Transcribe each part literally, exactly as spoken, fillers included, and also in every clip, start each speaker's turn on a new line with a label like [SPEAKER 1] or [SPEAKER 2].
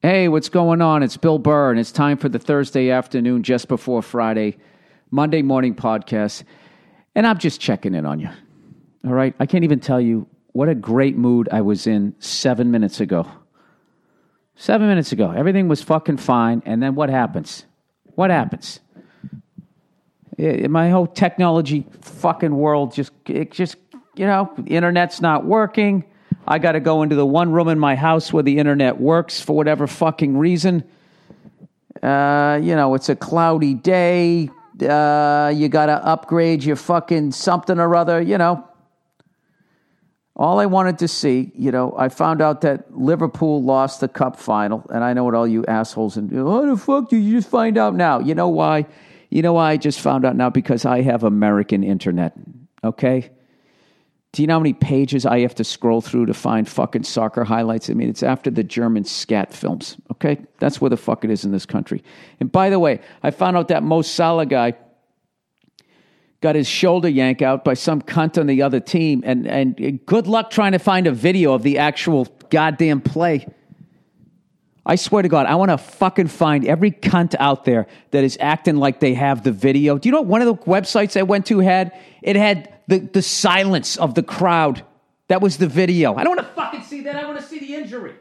[SPEAKER 1] Hey, what's going on? It's Bill Burr, and it's time for the Thursday afternoon, just before Friday, Monday morning podcast. And I'm just checking in on you. All right? I can't even tell you what a great mood I was in seven minutes ago. Seven minutes ago. Everything was fucking fine. And then what happens? What happens? It, my whole technology fucking world just, it just, you know, the internet's not working. I got to go into the one room in my house where the internet works for whatever fucking reason. Uh, you know, it's a cloudy day. Uh, you got to upgrade your fucking something or other, you know. All I wanted to see, you know, I found out that Liverpool lost the cup final, and I know what all you assholes and how the fuck did you just find out now? You know why? You know why I just found out now? Because I have American internet, okay? Do you know how many pages I have to scroll through to find fucking soccer highlights? I mean, it's after the German scat films, okay? That's where the fuck it is in this country. And by the way, I found out that Mo Salah guy got his shoulder yanked out by some cunt on the other team, and, and good luck trying to find a video of the actual goddamn play. I swear to God, I want to fucking find every cunt out there that is acting like they have the video. Do you know what one of the websites I went to had? It had the, the silence of the crowd. That was the video. I don't want to fucking see that. I want to see the injury.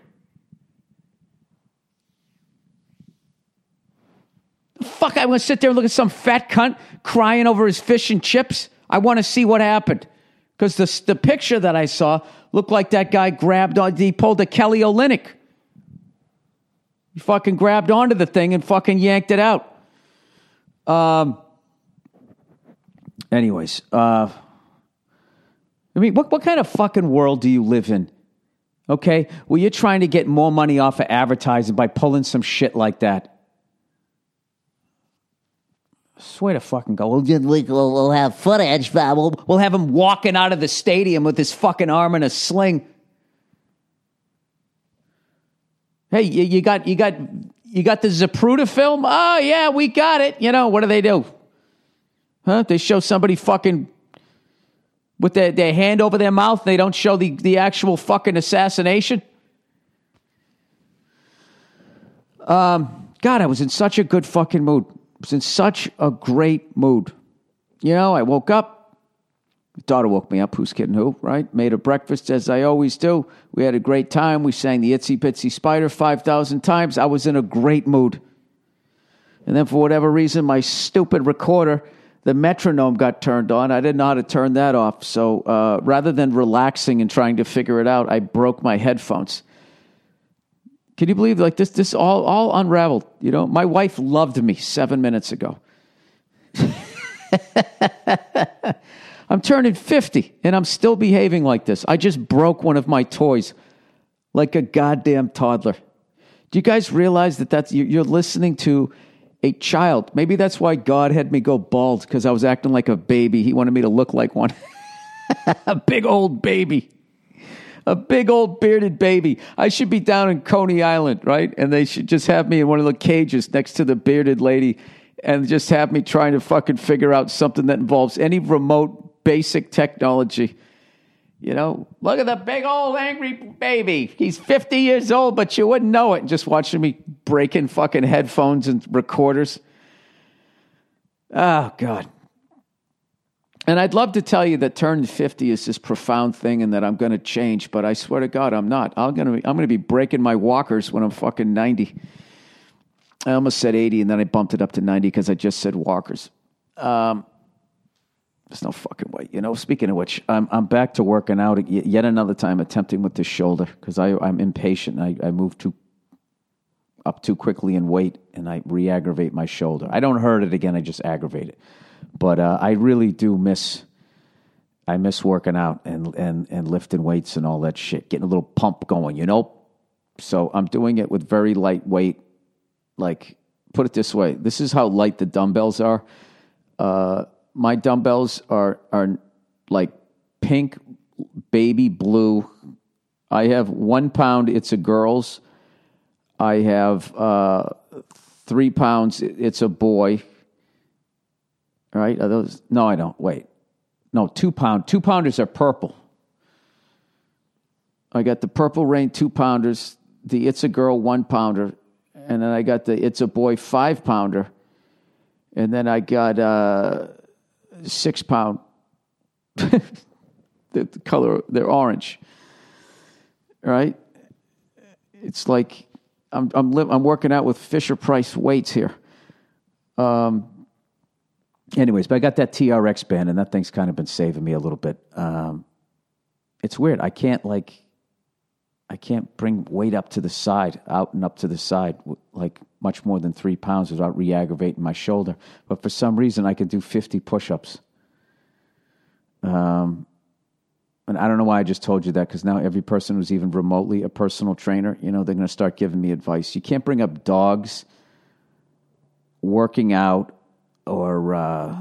[SPEAKER 1] Fuck, I want to sit there and look at some fat cunt crying over his fish and chips. I want to see what happened. Because the, the picture that I saw looked like that guy grabbed on, he pulled a Kelly Olynyk. He fucking grabbed onto the thing and fucking yanked it out. Um. Anyways, uh, I mean, what, what kind of fucking world do you live in? Okay? Well, you're trying to get more money off of advertising by pulling some shit like that. I swear to fucking God. We'll, we'll, we'll have footage, but we'll, we'll have him walking out of the stadium with his fucking arm in a sling. Hey, you, you got you got you got the Zapruder film? Oh yeah, we got it. You know, what do they do? Huh? They show somebody fucking with their, their hand over their mouth. They don't show the, the actual fucking assassination. Um, God, I was in such a good fucking mood. I was in such a great mood. You know, I woke up. My daughter woke me up. Who's kidding who, right? Made a breakfast as I always do. We had a great time. We sang the Itsy Bitsy Spider five thousand times. I was in a great mood. And then for whatever reason, my stupid recorder, the metronome, got turned on. I didn't know how to turn that off. So uh, rather than relaxing and trying to figure it out, I broke my headphones. Can you believe like this? This all all unraveled. You know, my wife loved me seven minutes ago. I'm turning fifty, and I'm still behaving like this. I just broke one of my toys like a goddamn toddler. Do you guys realize that that's, you're listening to a child? Maybe that's why God had me go bald, because I was acting like a baby. He wanted me to look like one. A big old baby. A big old bearded baby. I should be down in Coney Island, right? And they should just have me in one of the cages next to the bearded lady and just have me trying to fucking figure out something that involves any remote basic technology. You know, look at the big old angry baby. He's fifty years old, but you wouldn't know it. Just watching me breaking fucking headphones and recorders. Oh, God. And I'd love to tell you that turning fifty is this profound thing and that I'm going to change, but I swear to God, I'm not. I'm going to be, I'm going to be breaking my walkers when I'm fucking ninety. I almost said eighty, and then I bumped it up to ninety because I just said walkers. Um, there's no fucking way. You know, speaking of which, I'm I'm back to working out yet another time, attempting with this shoulder because I'm impatient. I, I move too up too quickly in weight, and I re-aggravate my shoulder. I don't hurt it again. I just aggravate it. But uh, I really do miss, I miss working out and, and, and lifting weights and all that shit, getting a little pump going, you know? So I'm doing it with very light weight. Like, put it this way, this is how light the dumbbells are. Uh, my dumbbells are are like pink, baby blue. I have one pound, it's a girl's. I have uh, three pounds, it's a boy. All right, are those? No, I don't. Wait. No, two pound. Two pounders are purple. I got the Purple Rain two pounders. the It's a Girl one pounder, and then I got the It's a Boy five pounder, and then I got uh, six pound. the, the color, they're orange, right? It's like I'm I'm li- I'm working out with Fisher Price weights here. Um. Anyways, but I got that T R X band, and that thing's kind of been saving me a little bit. Um, it's weird. I can't like, I can't bring weight up to the side, out and up to the side, like much more than three pounds without re-aggravating my shoulder. But for some reason, I can do fifty push-ups. Um, and I don't know why I just told you that, because now every person who's even remotely a personal trainer, you know, they're going to start giving me advice. You can't bring up dogs, working out, or, uh,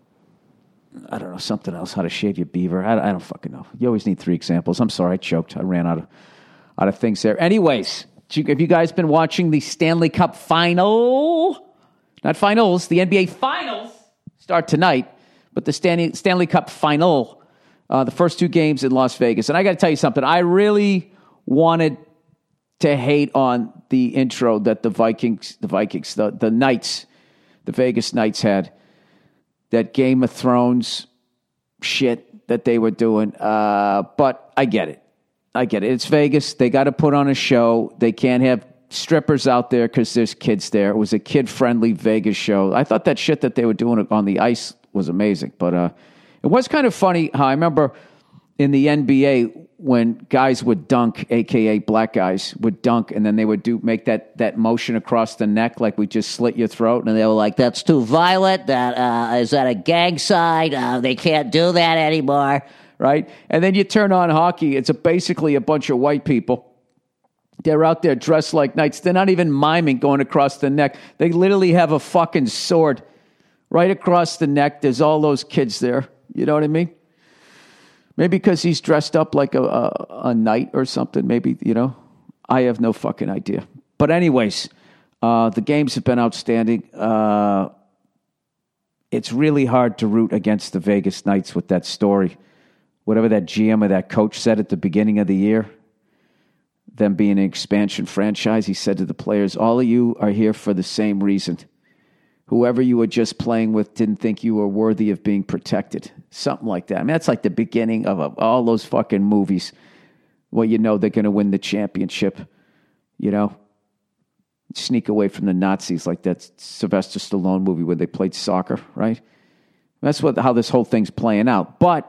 [SPEAKER 1] I don't know, something else, how to shave your beaver. I, I don't fucking know. You always need three examples. I'm sorry, I choked. I ran out of out of things there. Anyways, have you guys been watching the Stanley Cup final? Not finals, the N B A finals start tonight, but the Stanley, Stanley Cup final, uh, the first two games in Las Vegas. And I got to tell you something. I really wanted to hate on the intro that the Vikings, the Vikings, the, the Knights, the Vegas Knights had, that Game of Thrones shit that they were doing. Uh, but I get it. I get it. It's Vegas. They got to put on a show. They can't have strippers out there because there's kids there. It was a kid-friendly Vegas show. I thought that shit that they were doing on the ice was amazing. But uh, it was kind of funny how I remember in the N B A when guys would dunk, a k a black guys, would dunk, and then they would do make that, that motion across the neck like we just slit your throat, and they were like, that's too violent. That uh, is that a gang sign? Uh, they can't do that anymore, right? And then you turn on hockey. It's a, basically a bunch of white people. They're out there dressed like knights. They're not even miming going across the neck. They literally have a fucking sword right across the neck. There's all those kids there. You know what I mean? Maybe because he's dressed up like a, a, a knight or something. Maybe, you know. I have no fucking idea. But anyways, uh, the games have been outstanding. Uh, it's really hard to root against the Vegas Knights with that story. Whatever that G M or that coach said at the beginning of the year, them being an expansion franchise, he said to the players, all of you are here for the same reason. Whoever you were just playing with didn't think you were worthy of being protected. Something like that. I mean, that's like the beginning of a, all those fucking movies where you know they're going to win the championship, you know? Sneak away from the Nazis like that Sylvester Stallone movie where they played soccer, right? That's what how this whole thing's playing out. But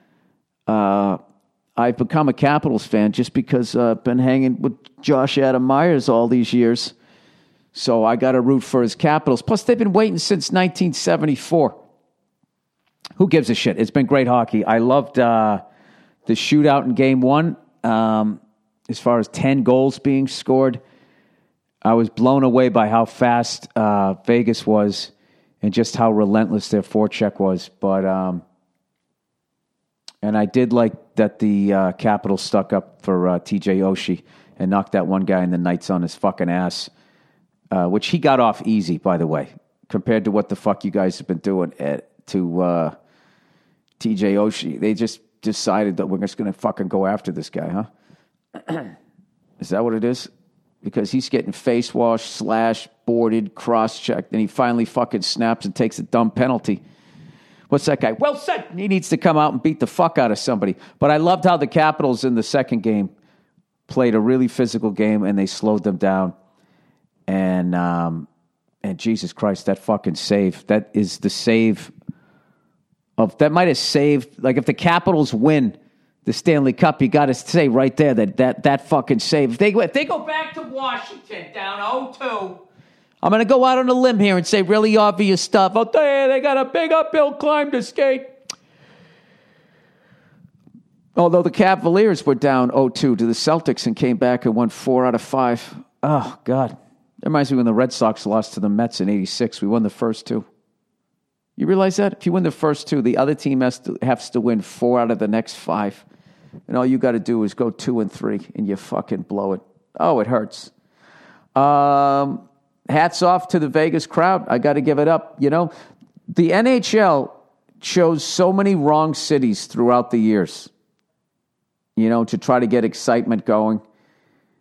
[SPEAKER 1] uh, I've become a Capitals fan just because uh, I've been hanging with Josh Adam Myers all these years. So I got to root for his Capitals. Plus, they've been waiting since nineteen seventy-four. Who gives a shit? It's been great hockey. I loved uh, the shootout in game one. Um, as far as ten goals being scored, I was blown away by how fast uh, Vegas was and just how relentless their forecheck was. But um, and I did like that the uh, Capitals stuck up for uh, T J Oshie and knocked that one guy in the Knights on his fucking ass. Uh, which he got off easy, by the way, compared to what the fuck you guys have been doing at, to uh, T J Oshie. They just decided that we're just going to fucking go after this guy, huh? Is that what it is? Because he's getting face washed, slashed, boarded, cross-checked, and he finally fucking snaps and takes a dumb penalty. What's that guy? Well said. He needs to come out and beat the fuck out of somebody. But I loved how the Capitals in the second game played a really physical game, and they slowed them down. And um, and Jesus Christ, that fucking save. That is the save of, that might have saved, like if the Capitals win the Stanley Cup, you got to say right there that that, that fucking save. If they, if they go back to Washington down oh two, I'm going to go out on a limb here and say really obvious stuff. Oh, there, they got a big uphill climb to skate. Although the Cavaliers were down oh two to the Celtics and came back and won four out of five. Oh, God. That reminds me when the Red Sox lost to the Mets in eighty-six. We won the first two. You realize that? If you win the first two, the other team has to, has to win four out of the next five. And all you got to do is go two and three, and you fucking blow it. Oh, it hurts. Um, hats off to the Vegas crowd. I got to give it up. You know, the N H L chose so many wrong cities throughout the years, you know, to try to get excitement going.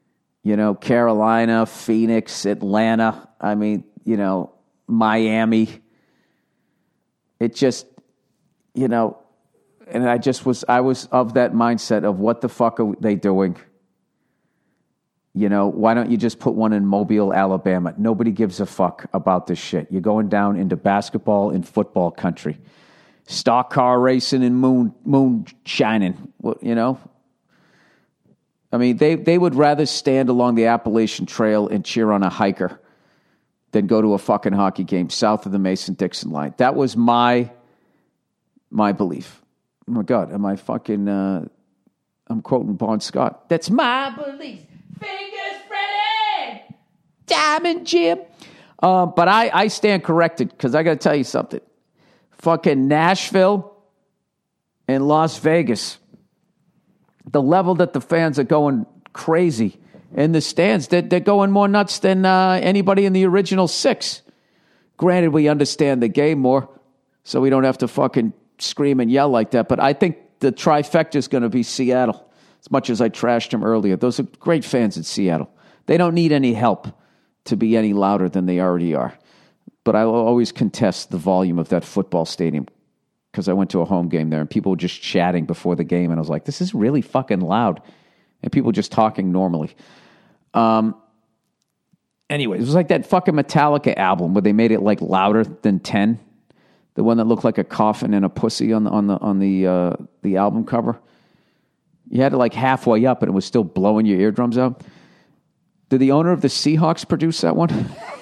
[SPEAKER 1] You know, Carolina, Phoenix, Atlanta. I mean, you know, Miami. It just, you know, and I just was, I was of that mindset of what the fuck are they doing? You know, why don't you just put one in Mobile, Alabama? Nobody gives a fuck about this shit. You're going down into basketball and football country. Stock car racing and moon moon shining, you know? I mean, they, they would rather stand along the Appalachian Trail and cheer on a hiker than go to a fucking hockey game south of the Mason-Dixon line. That was my my belief. Oh, my God. Am I fucking... Uh, I'm quoting Bon Scott. That's my belief. Fingers, Freddy! Diamond Jim. Uh, but I, I stand corrected because I got to tell you something. Fucking Nashville and Las Vegas, the level that the fans are going crazy in the stands, they're, they're going more nuts than uh, anybody in the original six. Granted, we understand the game more, so we don't have to fucking scream and yell like that. But I think the trifecta is going to be Seattle, as much as I trashed them earlier. Those are great fans in Seattle. They don't need any help to be any louder than they already are. But I will always contest the volume of that football stadium because I went to a home game there and people were just chatting before the game. And I was like, this is really fucking loud. And people just talking normally. Um. Anyway, it was like that fucking Metallica album where they made it like louder than ten. The one that looked like a coffin and a pussy on the on the on the uh, the album cover. You had it like halfway up and it was still blowing your eardrums out. Did the owner of the Seahawks produce that one?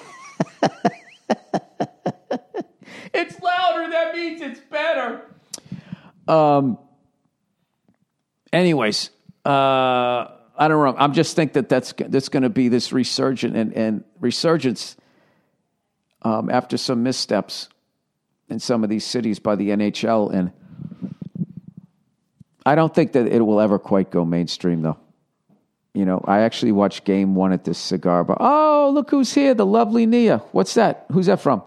[SPEAKER 1] It's louder. That means it's better. Um. Anyways, uh, I don't know. I'm just think that that's that's going to be this resurgence and, and resurgence um, after some missteps in some of these cities by the N H L, and I don't think that it will ever quite go mainstream, though. You know, I actually watched Game One at this cigar bar. Oh, look who's here! The lovely Nia. What's that? Who's that from?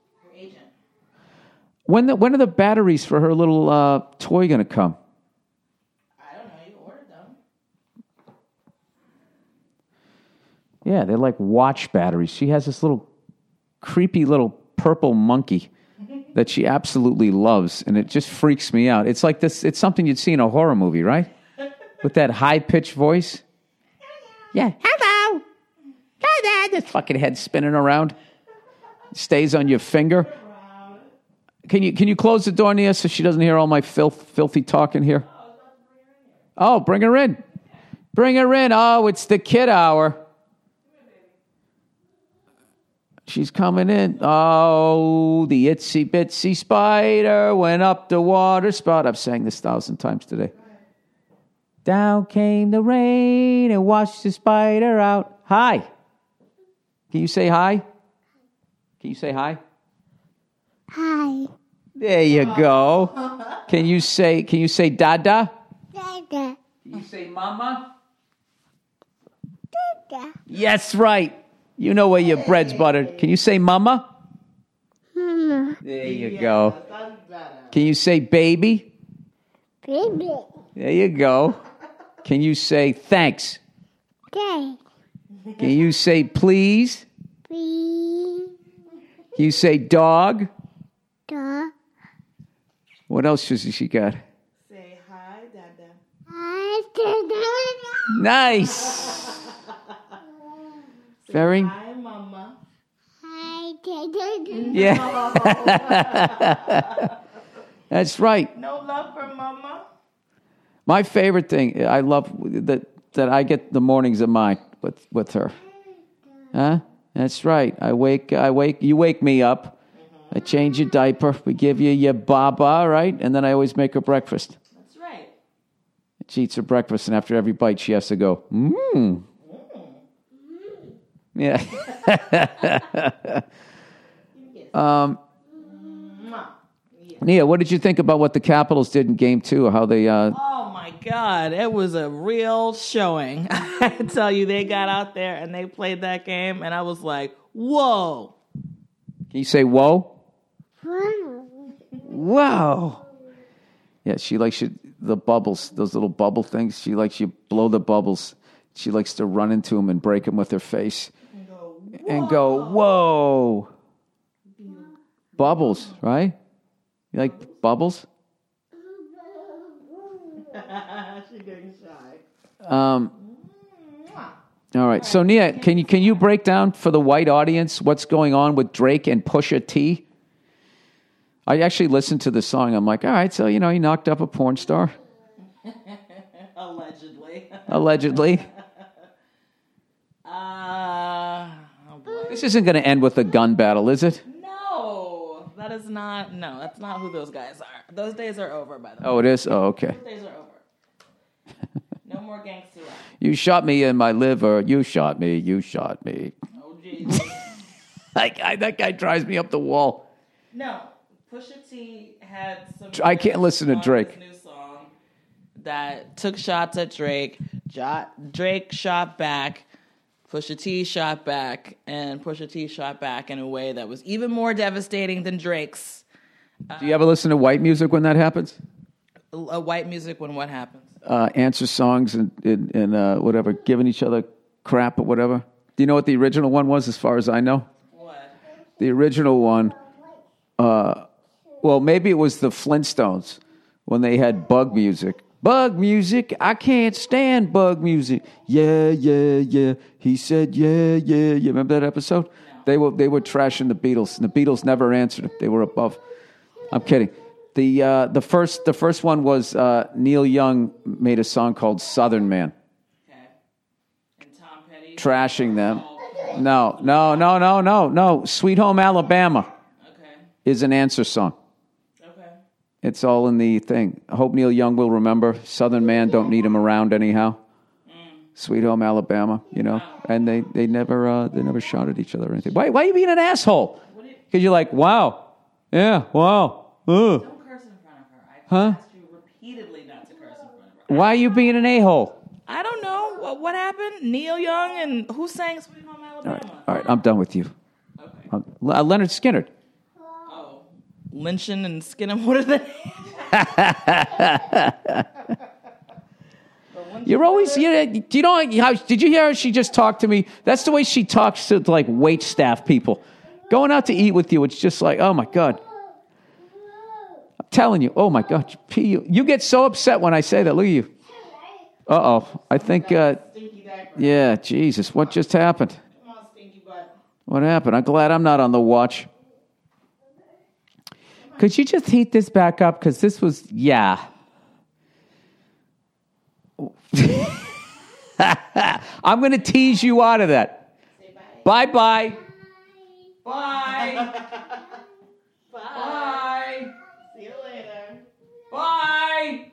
[SPEAKER 1] When the, when are the batteries for her little uh, toy going to come?
[SPEAKER 2] I don't know. You ordered them.
[SPEAKER 1] Yeah, they're like watch batteries. She has this little creepy little purple monkey that she absolutely loves, and it just freaks me out. It's like this. It's something you'd see in a horror movie, right? With that high-pitched voice. Yeah, hello. Hello. This fucking head spinning around. Stays on your finger. Can you can you close the door, Nia, so she doesn't hear all my filth, filthy talk in here? Oh, bring her in. Bring her in. Oh, it's the kid hour. She's coming in. Oh, the itsy bitsy spider went up the water spout. I've sang this a thousand times today. Down came the rain and washed the spider out. Hi. Can you say hi? Can you say hi?
[SPEAKER 3] Hi.
[SPEAKER 1] There you go. Can you say can you say dada?
[SPEAKER 3] Dada.
[SPEAKER 1] Can you say mama?
[SPEAKER 3] Dada.
[SPEAKER 1] Yes, right. You know where your bread's buttered. Can you say mama?
[SPEAKER 3] Mama.
[SPEAKER 1] There you go. Can you say baby?
[SPEAKER 3] Baby.
[SPEAKER 1] There you go. Can you say thanks?
[SPEAKER 3] Okay.
[SPEAKER 1] Can you say please?
[SPEAKER 3] Please.
[SPEAKER 1] Can you say dog?
[SPEAKER 3] Dog.
[SPEAKER 1] What else has she got?
[SPEAKER 2] Say hi, Dada.
[SPEAKER 3] Hi, Dada.
[SPEAKER 1] Nice. Very.
[SPEAKER 2] Hi, Mama.
[SPEAKER 3] Hi, Dada.
[SPEAKER 1] Yeah. That's right.
[SPEAKER 2] No love for Mama.
[SPEAKER 1] My favorite thing, I love that that I get the mornings of mine with, with her. Huh? That's right. I wake, I wake, you wake me up. I change your diaper. We give you your baba, right? And then I always make her breakfast.
[SPEAKER 2] That's right.
[SPEAKER 1] She eats her breakfast, and after every bite, she has to go, mmm. Yeah. um, Nia, what did you think about what the Capitals did in Game Two? How they? Uh,
[SPEAKER 2] Oh my God, it was a real showing. I tell you, they got out there and they played that game, and I was like, "Whoa!"
[SPEAKER 1] Can you say "whoa"?
[SPEAKER 3] Wow.
[SPEAKER 1] Wow. Yeah, she likes you, the bubbles, those little bubble things. She likes you blow the bubbles. She likes to run into them and break them with her face
[SPEAKER 2] And go,
[SPEAKER 1] and go, whoa. Bubbles, right? You like bubbles?
[SPEAKER 2] She's getting shy.
[SPEAKER 1] Um, all right. So, Nia, can you can you break down for the white audience what's going on with Drake and Pusha T? I actually listened to the song. I'm like, all right, so, you know, he knocked up a porn star.
[SPEAKER 2] Allegedly.
[SPEAKER 1] Allegedly.
[SPEAKER 2] Uh, oh boy.
[SPEAKER 1] This isn't going to end with a gun battle, is it?
[SPEAKER 2] No, that is not. No, that's not who those guys are. Those days are over, by the way.
[SPEAKER 1] Oh, it is? Oh, okay.
[SPEAKER 2] Those days are over. No more gangster rap.
[SPEAKER 1] You shot me in my liver. You shot me. You shot me.
[SPEAKER 2] Oh, jeez.
[SPEAKER 1] That guy, that guy drives me up the wall.
[SPEAKER 2] No, Pusha T had some.
[SPEAKER 1] I can't listen to
[SPEAKER 2] on
[SPEAKER 1] Drake.
[SPEAKER 2] his new song that took shots at Drake. Jo- Drake shot back. Pusha T shot back, and Pusha T shot back in a way that was even more devastating than Drake's.
[SPEAKER 1] Do you ever listen to white music when that happens?
[SPEAKER 2] A white music when what happens?
[SPEAKER 1] Uh, answer songs and, and, and uh, whatever, giving each other crap or whatever. Do you know what the original one was, as far as I know?
[SPEAKER 2] What?
[SPEAKER 1] The original one, uh, well, maybe it was the Flintstones when they had bug music. Bug music, I can't stand bug music. Yeah, yeah, yeah. He said, yeah, yeah, yeah. Remember that episode? No. They were they were trashing the Beatles, and the Beatles never answered. They were above. I'm kidding. The uh, the first the first one was uh, Neil Young made a song called Southern Man.
[SPEAKER 2] Okay. And Tom Petty
[SPEAKER 1] Trashing them. No, no, no, no, no, no. Sweet Home Alabama
[SPEAKER 2] Okay.
[SPEAKER 1] is an answer song.
[SPEAKER 2] Okay.
[SPEAKER 1] It's all in the thing. I hope Neil Young will remember. Southern Man, don't need him around anyhow. Mm. Sweet Home Alabama, you know. Wow. And they, they never uh, they never shot at each other or anything. Why why are you being an asshole? Because you- you're like, wow, yeah, wow. Uh.
[SPEAKER 2] Don't curse in front of her. I
[SPEAKER 1] Huh?
[SPEAKER 2] asked you repeatedly not to curse in front of her.
[SPEAKER 1] Why are you being an a-hole?
[SPEAKER 2] I don't know. What, what happened? Neil Young and who sang Sweet Home
[SPEAKER 1] All
[SPEAKER 2] Alabama?
[SPEAKER 1] right, all right, I'm done with you.
[SPEAKER 2] Okay.
[SPEAKER 1] Uh, Le- Leonard Skinner.
[SPEAKER 2] Oh. Lynching and Skinner. What are they?
[SPEAKER 1] You're always, you know, do you know how, did you hear her? She just talked to me. That's the way she talks to, like, wait staff people. Going out to eat with you, it's just like, oh, my God. I'm telling you, oh, my God. You, pee, you, you get so upset when I say that. Look at you. Uh-oh. I think, uh, yeah, Jesus, what just happened?
[SPEAKER 2] Come on, stinky butt.
[SPEAKER 1] What happened? I'm glad I'm not on the watch. Could you just heat this back up? Because this was, yeah. I'm going to tease you out of that. Bye bye. Bye.
[SPEAKER 2] Bye.
[SPEAKER 1] Bye.
[SPEAKER 2] See you later.
[SPEAKER 1] Bye.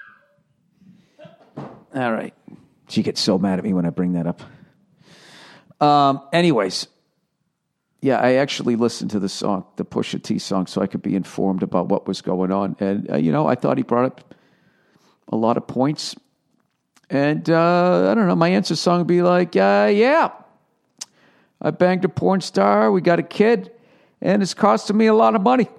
[SPEAKER 1] All right. She gets so mad at me when I bring that up. Um. Anyways, yeah, I actually listened to the song, the Pusha T song, so I could be informed about what was going on. And, uh, you know, I thought he brought up a lot of points. And, uh, I don't know, my answer song would be like, uh, yeah, I banged a porn star, we got a kid, and it's costing me a lot of money.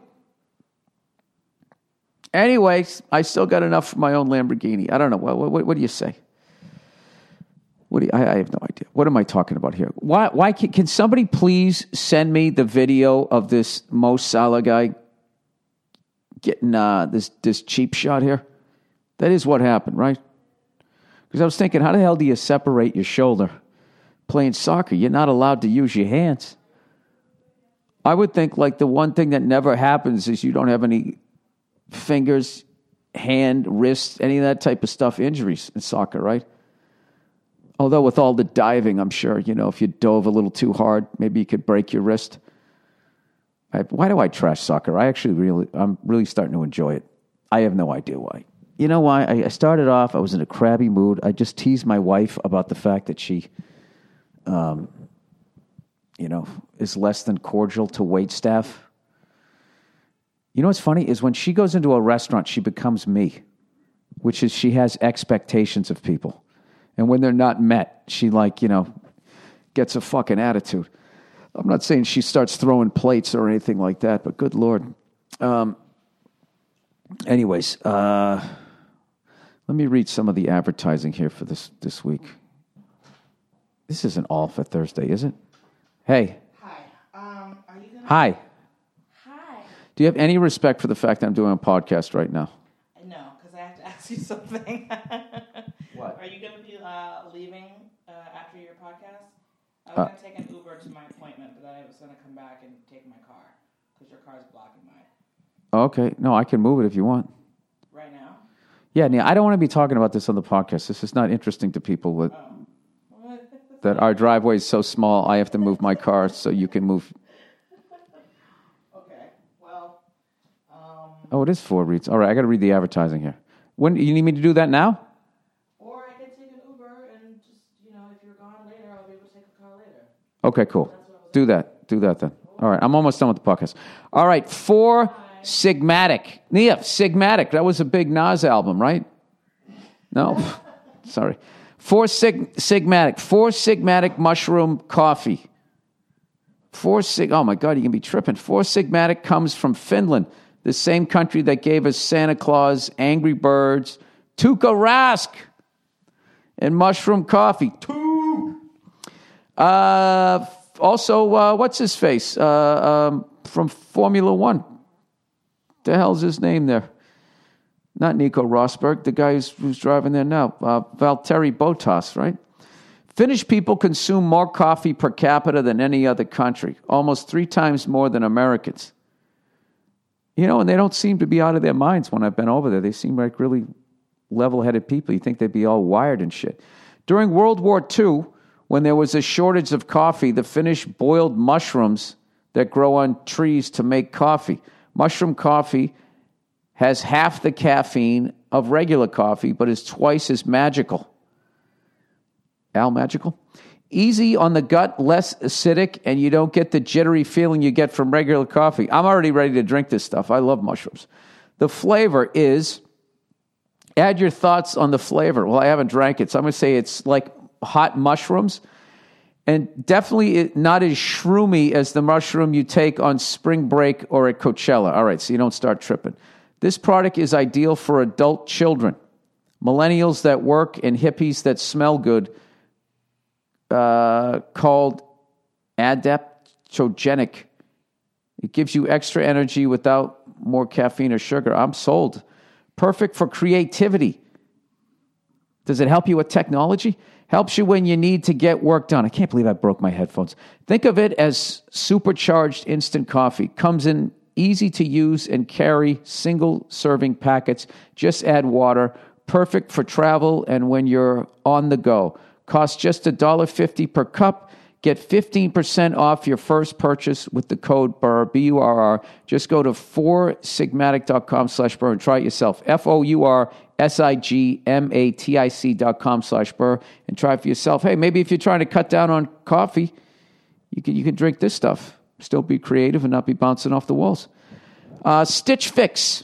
[SPEAKER 1] Anyways, I still got enough for my own Lamborghini. I don't know, what, what, what do you say? What do you, I, I have no idea. What am I talking about here? Why, why can, can somebody please send me the video of this Mo Salah guy getting uh, this, this cheap shot here? That is what happened, right? Because I was thinking, how the hell do you separate your shoulder playing soccer? You're not allowed to use your hands. I would think like the one thing that never happens is you don't have any fingers, hand, wrist, any of that type of stuff, injuries in soccer, right? Although with all the diving, I'm sure, you know, if you dove a little too hard, maybe you could break your wrist. I, why do I trash soccer? I actually really, I'm really starting to enjoy it. I have no idea why. You know why? I, I started off, I was in a crabby mood. I just teased my wife about the fact that she, um, you know, is less than cordial to wait staff. You know what's funny is when she goes into a restaurant, she becomes me, which is she has expectations of people. And when they're not met, she like, you know, gets a fucking attitude. I'm not saying she starts throwing plates or anything like that, but good Lord. Um, anyways, uh, let me read some of the advertising here for this, this week. This isn't all for Thursday, is it? Hey.
[SPEAKER 2] Hi. Um, are you gonna?
[SPEAKER 1] Hi.
[SPEAKER 2] Hi.
[SPEAKER 1] Do you have any respect for the fact that I'm doing a podcast right now?
[SPEAKER 2] No, because I have to ask you something.
[SPEAKER 1] What?
[SPEAKER 2] Are you gonna be uh, leaving uh, after your podcast? I was gonna take an Uber to my appointment, but then I was gonna come back and take my car because your car's blocking mine.
[SPEAKER 1] Okay. No, I can move it if you want.
[SPEAKER 2] Right now?
[SPEAKER 1] Yeah, Neil, I don't want to be talking about this on the podcast. This is not interesting to people with,
[SPEAKER 2] Oh.
[SPEAKER 1] that our driveway is so small, I have to move my car so you can move.
[SPEAKER 2] Okay. Well. Um,
[SPEAKER 1] Oh, it is four reads. All right, I got to read the advertising here. When you need me to do that now?
[SPEAKER 2] or I could take an Uber and just, you know, if you're gone later, I'll be able to take a car later.
[SPEAKER 1] Okay, cool. Do that. Do that then. All right, I'm almost done with the podcast. All right, Four Sigmatic. Nia, Sigmatic. That was a big Nas album, right? No? Sorry. Four Sig- Sigmatic. Four Sigmatic mushroom coffee. Four Sig... Oh, my God, you can be tripping. Four Sigmatic comes from Finland, the same country that gave us Santa Claus, Angry Birds, Tuukka Rask, and mushroom coffee. Uh, also, uh, what's his face uh, um, from Formula One? The hell's his name there? Not Nico Rosberg, the guy who's, who's driving there now. Uh, Valtteri Bottas, right? Finnish people consume more coffee per capita than any other country, almost three times more than Americans. You know, and they don't seem to be out of their minds when I've been over there. They seem like really level-headed people. You think they'd be all wired and shit. During World War Two, when there was a shortage of coffee, the Finnish boiled mushrooms that grow on trees to make coffee. Mushroom coffee has half the caffeine of regular coffee, but is twice as magical. Al magical? Easy on the gut, less acidic, and you don't get the jittery feeling you get from regular coffee. I'm already ready to drink this stuff. I love mushrooms. The flavor is, add your thoughts on the flavor. Well, I haven't drank it, so I'm going to say it's like hot mushrooms, and definitely not as shroomy as the mushroom you take on spring break or at Coachella. All right, so you don't start tripping. This product is ideal for adult children, millennials that work, and hippies that smell good, uh, called adaptogenic. It gives you extra energy without more caffeine or sugar. I'm sold. Perfect for creativity. Does it help you with technology? Helps you when you need to get work done. I can't believe I broke my headphones. Think of it as supercharged instant coffee. Comes in easy to use and carry single serving packets. Just add water. Perfect for travel and when you're on the go. Costs just one dollar fifty per cup. Get fifteen percent off your first purchase with the code B U R R, B U R R. Just go to four sigmatic dot com slash burr and try it yourself. F O U R S I G M A T I C dot com slash burr and try it for yourself. Hey, maybe if you're trying to cut down on coffee, you can, you can drink this stuff. Still be creative and not be bouncing off the walls. Uh, Stitch Fix.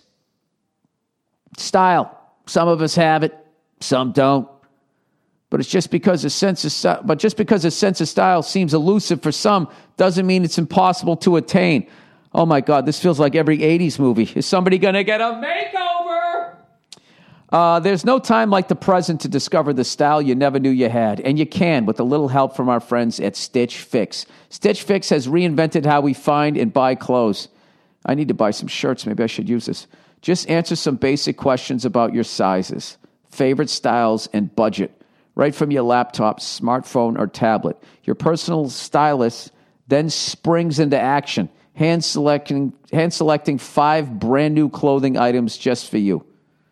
[SPEAKER 1] Style. Some of us have it, some don't. But it's just because a sense of but just because a sense of style seems elusive for some doesn't mean it's impossible to attain. Oh my God, this feels like every eighties movie. Is somebody going to get a makeover? Uh, there's no time like the present to discover the style you never knew you had, and you can with a little help from our friends at Stitch Fix. Stitch Fix has reinvented how we find and buy clothes. I need to buy some shirts. Maybe I should use this. Just answer some basic questions about your sizes, favorite styles, and budget. Right from your laptop, smartphone, or tablet. Your personal stylist then springs into action, hand selecting, hand selecting five brand new clothing items just for you.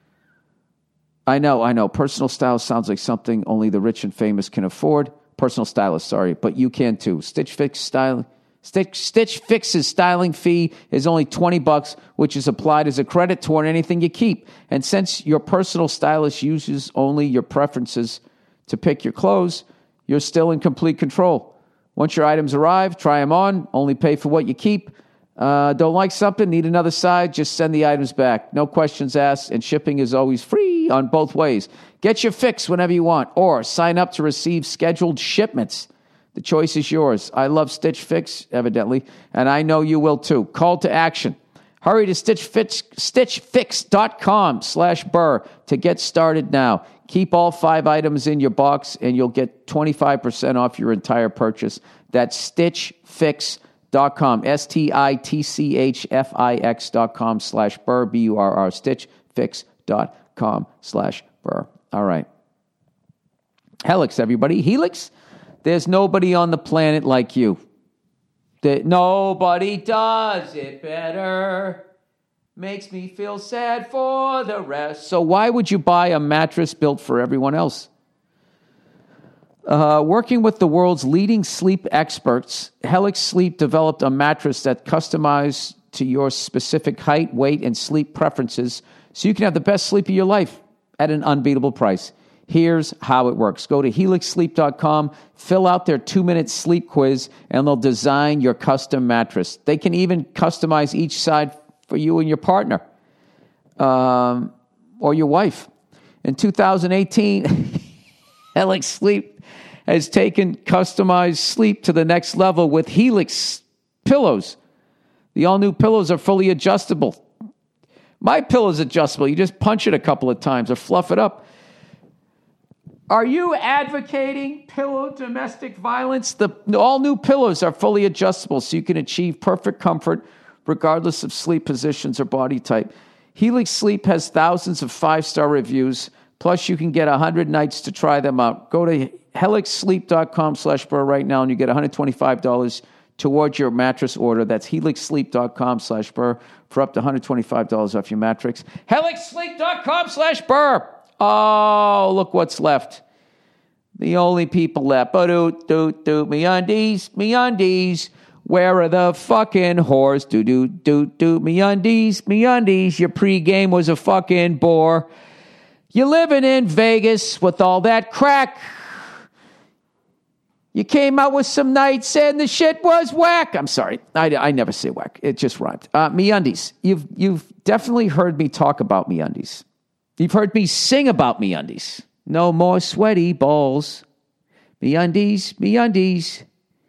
[SPEAKER 1] I know, I know. Personal stylist sounds like something only the rich and famous can afford. Personal stylist, sorry, but you can too. Stitch Fix styling. Stitch, Stitch Fix's styling fee is only twenty bucks, which is applied as a credit toward anything you keep. And since your personal stylist uses only your preferences to pick your clothes, you're still in complete control. Once your items arrive, try them on, only pay for what you keep. Uh, don't like something, need another size, just send the items back. No questions asked, and shipping is always free on both ways. Get your fix whenever you want, or sign up to receive scheduled shipments. The choice is yours. I love Stitch Fix, evidently, and I know you will too. Call to action. Hurry to Stitch Fix, stitchfix.com slash Burr to get started now. Keep all five items in your box and you'll get twenty-five percent off your entire purchase. That's stitchfix.com, S T I T C H F I X dot com slash Burr, B U R R, stitchfix.com slash Burr. All right. Helix, everybody. Helix, there's nobody on the planet like you. That nobody does it better. Makes me feel sad for the rest. So why would you buy a mattress built for everyone else? Uh, working with the world's leading sleep experts, Helix Sleep developed a mattress that customized to your specific height, weight, and sleep preferences so you can have the best sleep of your life at an unbeatable price. Here's how it works. Go to helix sleep dot com, fill out their two-minute sleep quiz, and they'll design your custom mattress. They can even customize each side for you and your partner um, or your wife. In two thousand eighteen, Helix Sleep has taken customized sleep to the next level with Helix pillows. The all-new pillows are fully adjustable. My pillow's adjustable. You just punch it a couple of times or fluff it up. Are you advocating pillow domestic violence? The, the all-new pillows are fully adjustable so you can achieve perfect comfort regardless of sleep positions or body type. Helix Sleep has thousands of five-star reviews, plus you can get one hundred nights to try them out. Go to helixsleep.com slash Burr right now and you get one hundred twenty-five dollars towards your mattress order. That's helixsleep.com slash Burr for up to one hundred twenty-five dollars off your mattress. helixsleep.com slash Burr. Oh, look what's left. The only people left. Ba-doot, doot, doot, me undies, me undies. Where are the fucking whores? Do, do, do, do, me undies, me undies. Your pregame was a fucking bore. You're living in Vegas with all that crack. You came out with some nights and the shit was whack. I'm sorry. I, I never say whack. It just rhymed. Uh, me undies. You've, you've definitely heard me talk about me undies. You've heard me sing about me undies. No more sweaty balls. Me undies, me undies.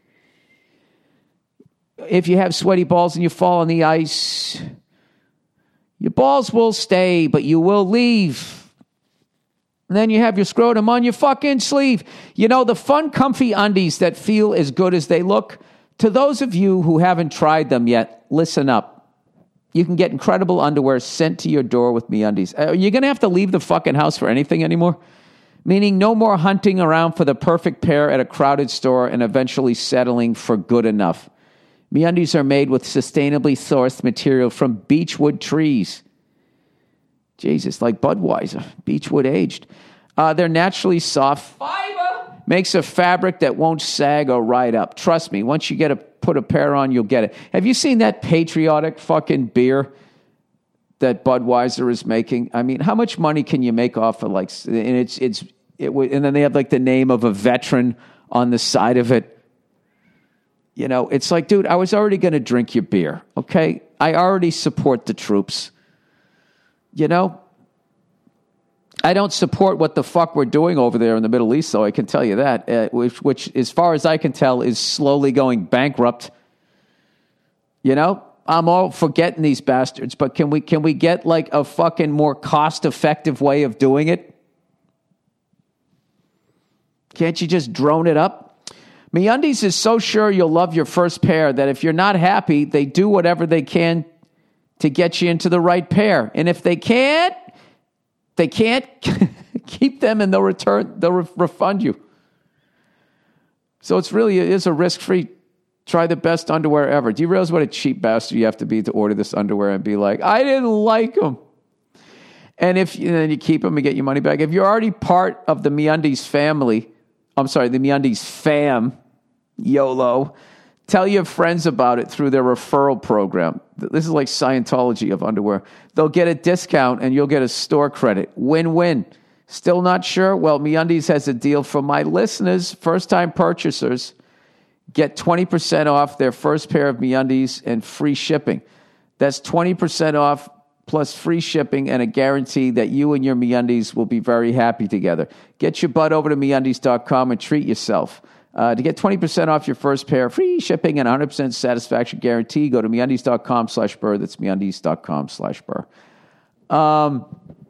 [SPEAKER 1] If you have sweaty balls and you fall on the ice, your balls will stay, but you will leave. And then you have your scrotum on your fucking sleeve. You know, the fun, comfy undies that feel as good as they look. To those of you who haven't tried them yet, listen up. You can get incredible underwear sent to your door with MeUndies. Are you going to have to leave the fucking house for anything anymore? Meaning no more hunting around for the perfect pair at a crowded store and eventually settling for good enough. MeUndies are made with sustainably sourced material from beechwood trees. Jesus, like Budweiser, beechwood aged. Uh, they're naturally soft. Fiber makes a fabric that won't sag or ride up. Trust me, once you get a put a pair on, you'll get it. Have you seen that patriotic fucking beer that Budweiser is making? I mean, how much money can you make off of like? And it's it's it. And then they have like the name of a veteran on the side of it. You know, it's like, dude, I was already going to drink your beer. Okay, I already support the troops. You know, I don't support what the fuck we're doing over there in the Middle East, though, I can tell you that, uh, which, which, as far as I can tell, is slowly going bankrupt. You know, I'm all for getting these bastards, but can we can we get like a fucking more cost-effective way of doing it? Can't you just drone it up? MeUndies is so sure you'll love your first pair that if you're not happy, they do whatever they can to get you into the right pair. And if they can't, they can't keep them and they'll return, they'll re- refund you. So it's really, it is a risk-free, try the best underwear ever. Do you realize what a cheap bastard you have to be to order this underwear and be like, I didn't like them? And if and then you keep them and get your money back. If you're already part of the MeUndies family, I'm sorry, the MeUndies fam, YOLO, tell your friends about it through their referral program. This is like Scientology of underwear. They'll get a discount and you'll get a store credit. Win-win. Still not sure? Well, MeUndies has a deal for my listeners, first-time purchasers. Get twenty percent off their first pair of MeUndies and free shipping. That's twenty percent off plus free shipping and a guarantee that you and your MeUndies will be very happy together. Get your butt over to MeUndies dot com and treat yourself. Uh, to get twenty percent off your first pair, free shipping and one hundred percent satisfaction guarantee, go to MeUndies.com slash Burr. That's MeUndies.com slash Burr. Um,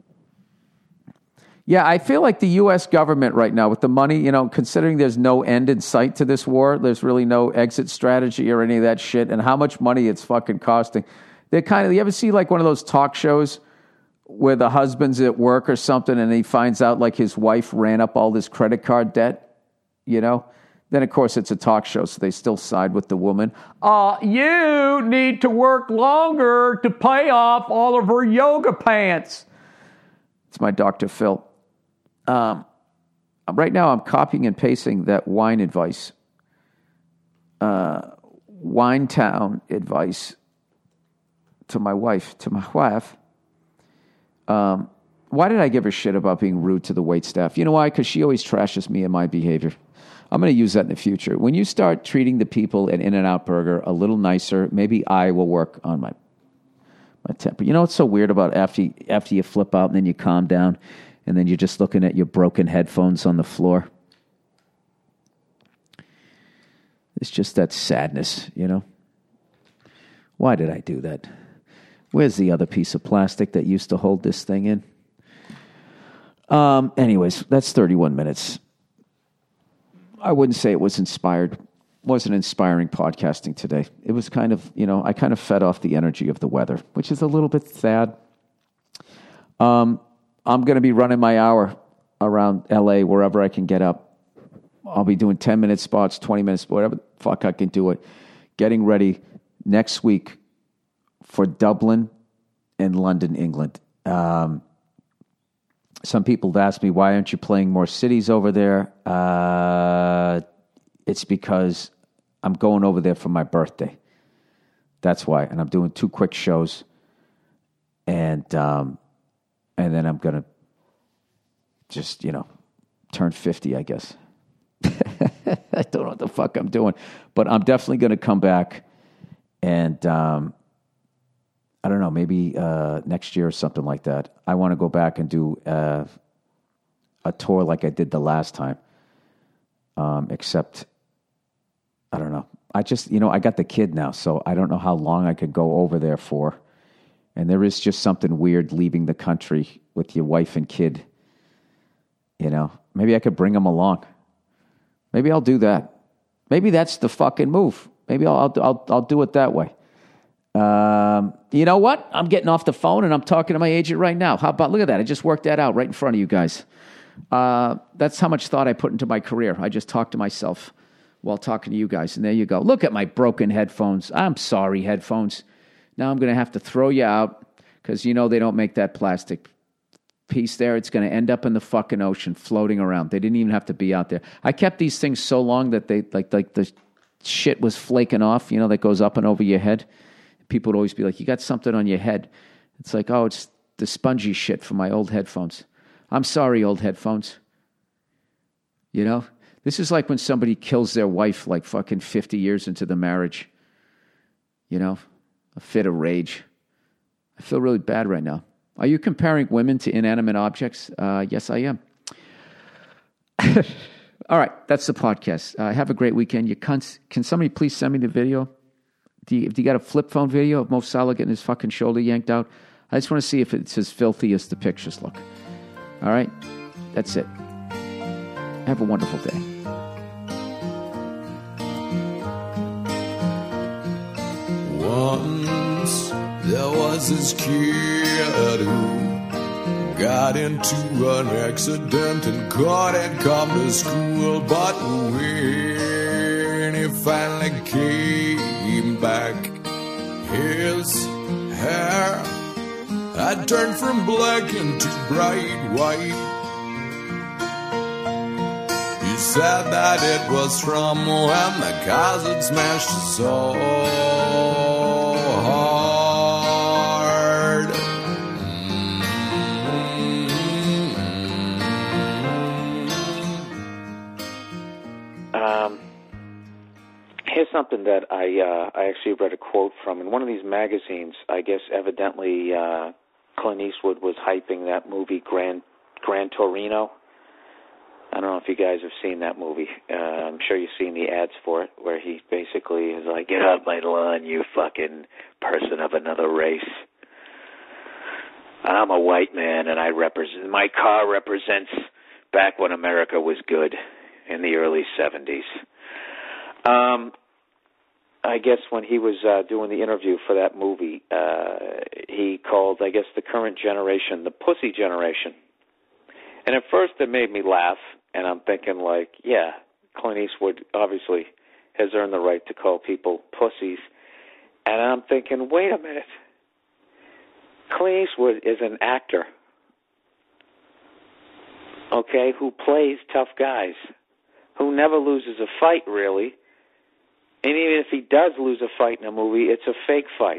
[SPEAKER 1] yeah, I feel like the U S government right now with the money, you know, considering there's no end in sight to this war, there's really no exit strategy or any of that shit, and how much money it's fucking costing. They're kind of, you ever see like one of those talk shows where the husband's at work or something and he finds out like his wife ran up all this credit card debt, you know? Then, of course, it's a talk show, so they still side with the woman. Uh, you need to work longer to pay off all of her yoga pants. It's my Doctor Phil. Um, right now, I'm copying and pasting that wine advice. Uh, Wine Town advice to my wife, to my wife. Um, why did I give her shit about being rude to the waitstaff? You know why? Because she always trashes me and my behavior. I'm going to use that in the future. When you start treating the people at In-N-Out Burger a little nicer, maybe I will work on my my temper. You know what's so weird about after you, after you flip out and then you calm down and then you're just looking at your broken headphones on the floor? It's just that sadness, you know? Why did I do that? Where's the other piece of plastic that used to hold this thing in? Um. Anyways, that's thirty-one minutes. I wouldn't say it was inspired. Wasn't inspiring podcasting today. It was kind of, you know, I kind of fed off the energy of the weather, which is a little bit sad. Um, I'm going to be running my hour around L A, wherever I can get up. I'll be doing ten-minute spots, twenty minutes, whatever the fuck I can do it. Getting ready next week for Dublin and London, England. Um, some people have asked me, why aren't you playing more cities over there? Uh, it's because I'm going over there for my birthday. That's why. And I'm doing two quick shows. And um, and then I'm going to just, you know, turn fifty, I guess. I don't know what the fuck I'm doing. But I'm definitely going to come back and... Um, I don't know, maybe uh, next year or something like that. I want to go back and do uh, a tour like I did the last time. Um, except, I don't know. I just, you know, I got the kid now, so I don't know how long I could go over there for. And there is just something weird leaving the country with your wife and kid. You know, maybe I could bring them along. Maybe I'll do that. Maybe that's the fucking move. Maybe I'll I'll I'll, I'll do it that way. Um, you know what? I'm getting off the phone and I'm talking to my agent right now. How about, look at that. I just worked that out right in front of you guys. Uh, that's how much thought I put into my career. I just talked to myself while talking to you guys. And there you go. Look at my broken headphones. I'm sorry, headphones. Now I'm going to have to throw you out because you know they don't make that plastic piece there. It's going to end up in the fucking ocean floating around. They didn't even have to be out there. I kept these things so long that they, like, like the shit was flaking off, you know, that goes up and over your head. People would always be like, you got something on your head. It's like, oh, it's the spongy shit from my old headphones. I'm sorry, old headphones. You know? This is like when somebody kills their wife like fucking fifty years into the marriage. You know? A fit of rage. I feel really bad right now. Are you comparing women to inanimate objects? Uh, yes, I am. All right, that's the podcast. Uh, have a great weekend. You cunts. Can somebody please send me the video? Do you, if you got a flip phone video of Mo Salah getting his fucking shoulder yanked out, I just want to see if it's as filthy as the pictures look. All right? That's it. Have a wonderful day.
[SPEAKER 4] Once there was this kid who got into an accident and couldn't come to school, but when he finally came back, his hair had turned from black into bright white. He said that it was from when the cars had smashed his soul hard.
[SPEAKER 5] Um, here's something that I uh, I actually read a quote from in one of these magazines. I guess evidently uh, Clint Eastwood was hyping that movie Gran Gran Torino. I don't know if you guys have seen that movie. Uh, I'm sure you've seen the ads for it, where he basically is like, "Get off my lawn, you fucking person of another race. I'm a white man, and I represent. My car represents back when America was good in the early seventies." Um, I guess when he was uh, doing the interview for that movie, uh, he called, I guess, the current generation the pussy generation. And at first it made me laugh, and I'm thinking, like, yeah, Clint Eastwood obviously has earned the right to call people pussies. And I'm thinking, wait a minute. Clint Eastwood is an actor, okay, who plays tough guys, who never loses a fight, really. And even if he does lose a fight in a movie, it's a fake fight.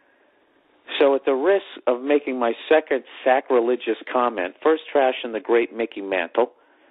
[SPEAKER 5] So at the risk of making my second sacrilegious comment, first trashing the great Mickey Mantle,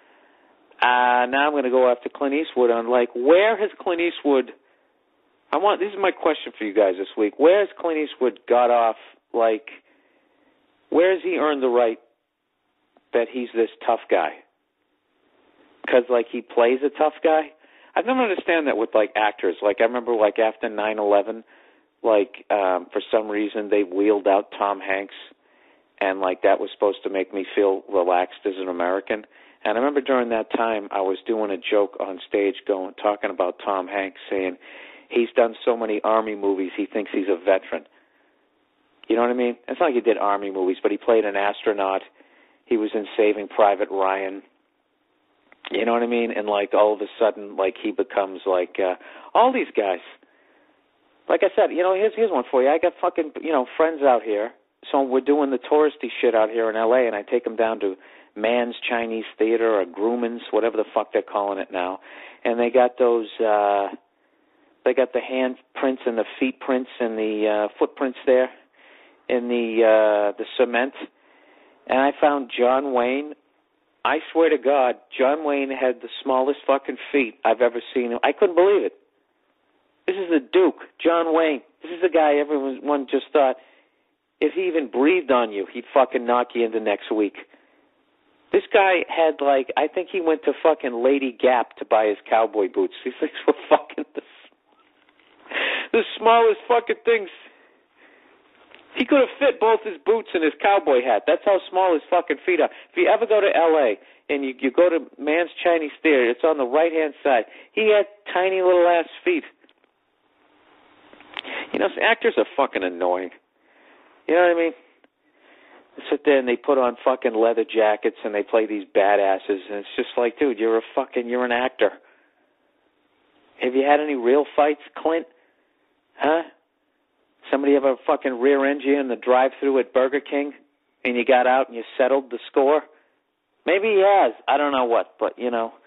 [SPEAKER 5] uh, now I'm going to go after Clint Eastwood on, like, where has Clint Eastwood, I want, this is my question for you guys this week, where has Clint Eastwood got off, like, where has he earned the right that he's this tough guy? Because, like, he plays a tough guy? I've never understand that with, like, actors. Like, I remember, like, after nine eleven, like, um, for some reason they wheeled out Tom Hanks, and, like, that was supposed to make me feel relaxed as an American. And I remember during that time I was doing a joke on stage going, talking about Tom Hanks, saying he's done so many Army movies he thinks he's a veteran. You know what I mean? It's not like he did Army movies, but he played an astronaut. He was in Saving Private Ryan. You know what I mean? And, like, all of a sudden, like, he becomes, like, uh, all these guys. Like I said, you know, here's here's one for you. I got fucking, you know, friends out here. So we're doing the touristy shit out here in L A, and I take them down to Mann's Chinese Theater or Grumman's, whatever the fuck they're calling it now. And they got those, uh, they got the hand prints and the feet prints and the uh, footprints there in the uh, the cement. And I found John Wayne. I swear to God, John Wayne had the smallest fucking feet I've ever seen. I couldn't believe it. This is the Duke, John Wayne. This is the guy everyone just thought, if he even breathed on you, he'd fucking knock you into next week. This guy had, like, I think he went to fucking Lady Gap to buy his cowboy boots. These things were fucking the, the smallest fucking things. He could have fit both his boots and his cowboy hat. That's how small his fucking feet are. If you ever go to L A and you, you go to Mann's Chinese Theater, it's on the right-hand side. He had tiny little ass feet. You know, actors are fucking annoying. You know what I mean? They sit there and they put on fucking leather jackets and they play these badasses, and it's just like, dude, you're a fucking, you're an actor. Have you had any real fights, Clint? Huh? Somebody ever fucking rear-end you in the drive-thru at Burger King and you got out and you settled the score? Maybe he has. I don't know what, but, you know,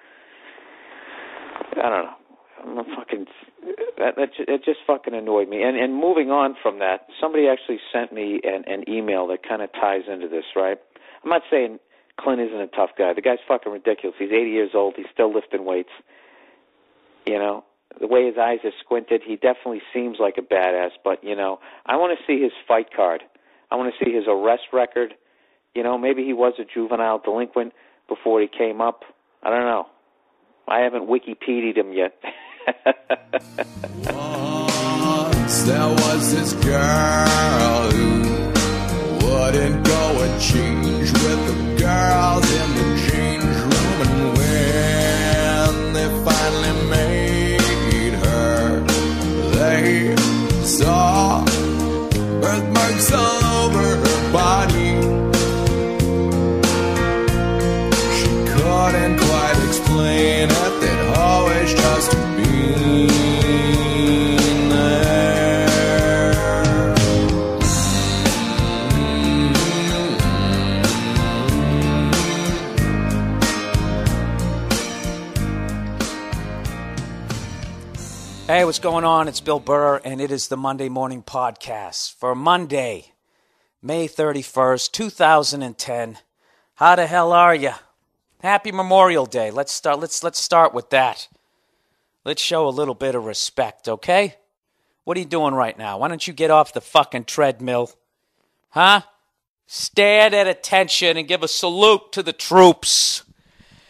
[SPEAKER 5] I don't know. I'm a fucking, that, that, it just fucking annoyed me. And, and moving on from that, somebody actually sent me an, an email that kind of ties into this, right? I'm not saying Clint isn't a tough guy. The guy's fucking ridiculous. He's eighty years old. He's still lifting weights. You know, the way his eyes are squinted, he definitely seems like a badass. But, you know, I want to see his fight card. I want to see his arrest record. You know, maybe he was a juvenile delinquent before he came up. I don't know. I haven't Wikipedia'd him yet.
[SPEAKER 4] Once there was this girl who wouldn't go and change with the girls in the change room, and when they finally made her, they saw birthmarks all over her body. She couldn't quite explain it, they'd always just been there.
[SPEAKER 6] Hey, what's going on? It's Bill Burr, and it is the Monday Morning Podcast for Monday, May thirty-first, two thousand ten. How the hell are you? Happy Memorial Day. Let's start. Let's let's start with that. Let's show a little bit of respect, okay? What are you doing right now? Why don't you get off the fucking treadmill? Huh? Stand at attention and give a salute to the troops.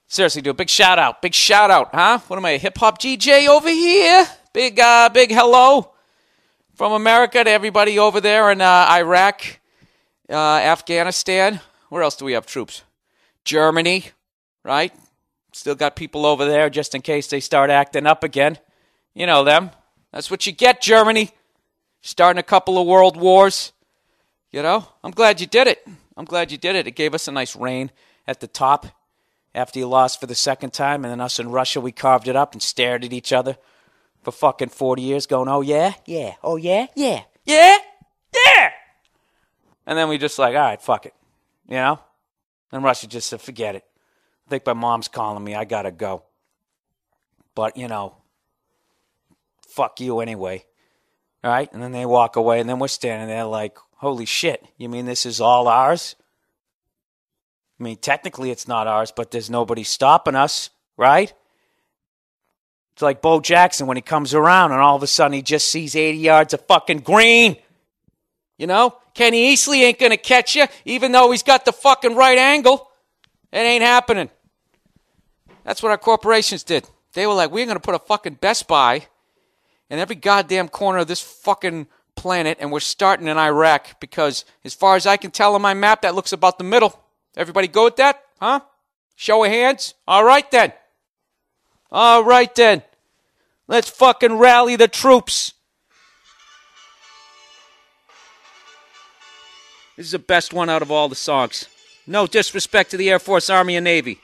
[SPEAKER 6] Seriously, dude, big shout out. Big shout out, huh? What am I, a hip-hop D J over here? Big, uh, big hello from America to everybody over there in uh, Iraq, uh, Afghanistan. Where else do we have troops? Germany, right? Still got people over there just in case they start acting up again. You know them. That's what you get, Germany. Starting a couple of world wars. You know, I'm glad you did it. I'm glad you did it. It gave us a nice reign at the top after you lost for the second time. And then us in Russia, we carved it up and stared at each other for fucking forty years going, oh, yeah? Yeah. Oh, yeah? Yeah. Yeah? Yeah! And then we just like, all right, fuck it. You know? And Russia just said, forget it. I think my mom's calling me. I gotta go. But, you know, fuck you anyway. All right? And then they walk away, and then we're standing there like, holy shit, you mean this is all ours? I mean, technically it's not ours, but there's nobody stopping us, right? It's like Bo Jackson when he comes around, and all of a sudden he just sees eighty yards of fucking green. You know? Kenny Easley ain't gonna catch you, even though he's got the fucking right angle. It ain't happening. That's what our corporations did. They were like, we're going to put a fucking Best Buy in every goddamn corner of this fucking planet, and we're starting in Iraq because as far as I can tell on my map, that looks about the middle. Everybody go with that? Huh? Show of hands? All right then. All right then. Let's fucking rally the troops. This is the best one out of all the songs. No disrespect to the Air Force, Army, and Navy.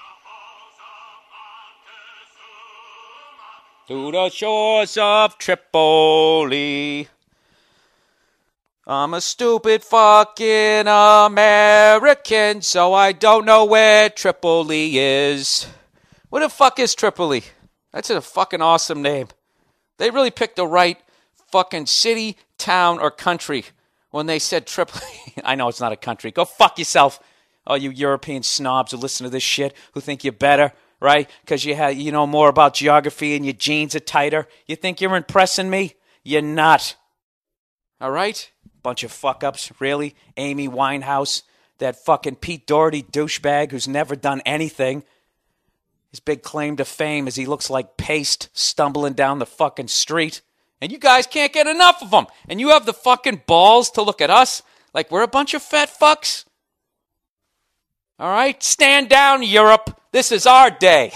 [SPEAKER 6] To the shores of Tripoli. I'm a stupid fucking American, so I don't know where Tripoli is. What the fuck is Tripoli? That's a fucking awesome name. They really picked the right fucking city, town, or country when they said Tripoli. I know it's not a country. Go fuck yourself. Oh, you European snobs who listen to this shit, who think you're better, right? Because you have, you know more about geography and your jeans are tighter. You think you're impressing me? You're not. All right? Bunch of fuck-ups, really? Amy Winehouse, that fucking Pete Doherty douchebag who's never done anything. His big claim to fame is he looks like paste stumbling down the fucking street. And you guys can't get enough of him. And you have the fucking balls to look at us like we're a bunch of fat fucks. All right? Stand down, Europe. This is our day.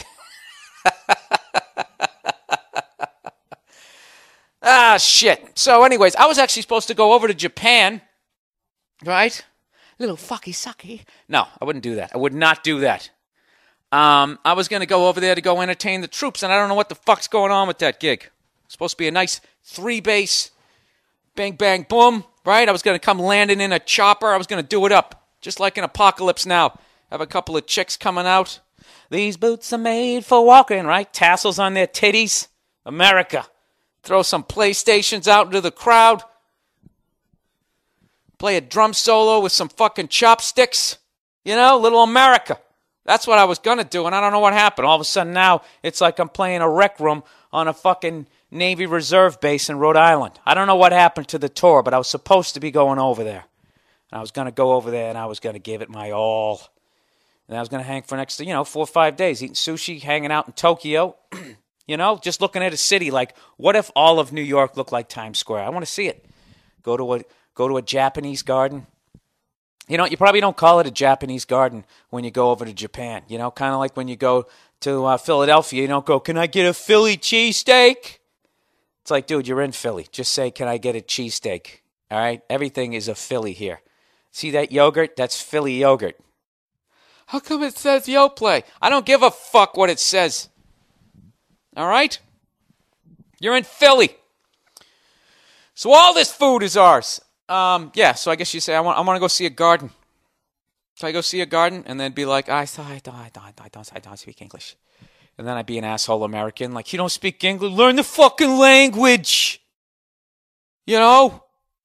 [SPEAKER 6] Ah, shit. So anyways, I was actually supposed to go over to Japan. Right? Little fucky sucky. No, I wouldn't do that. I would not do that. Um, I was going to go over there to go entertain the troops, and I don't know what the fuck's going on with that gig. It's supposed to be a nice three-base, bang, bang, boom, right? I was going to come landing in a chopper. I was going to do it up, just like in Apocalypse Now. Have a couple of chicks coming out. These boots are made for walking, right? Tassels on their titties. America. Throw some PlayStations out into the crowd. Play a drum solo with some fucking chopsticks. You know, little America. That's what I was going to do, and I don't know what happened. All of a sudden now, it's like I'm playing a rec room on a fucking Navy Reserve base in Rhode Island. I don't know what happened to the tour, but I was supposed to be going over there. And I was going to go over there, and I was going to give it my all. And I was going to hang for next, you know, four or five days, eating sushi, hanging out in Tokyo. You know, just looking at a city like, what if all of New York looked like Times Square? I want to see it. Go to a go to a Japanese garden. You know, you probably don't call it a Japanese garden when you go over to Japan. You know, kind of like when you go to uh, Philadelphia, you don't go, can I get a Philly cheesesteak? It's like, dude, you're in Philly. Just say, can I get a cheesesteak? All right? Everything is a Philly here. See that yogurt? That's Philly yogurt. How come it says Yoplait? I don't give a fuck what it says. All right? You're in Philly. So all this food is ours. Um, yeah, so I guess you say, I want I want to go see a garden. So I go see a garden and then be like, I, I, I, I, I, don't, I don't speak English. And then I'd be an asshole American. Like, you don't speak English? Learn the fucking language. You know?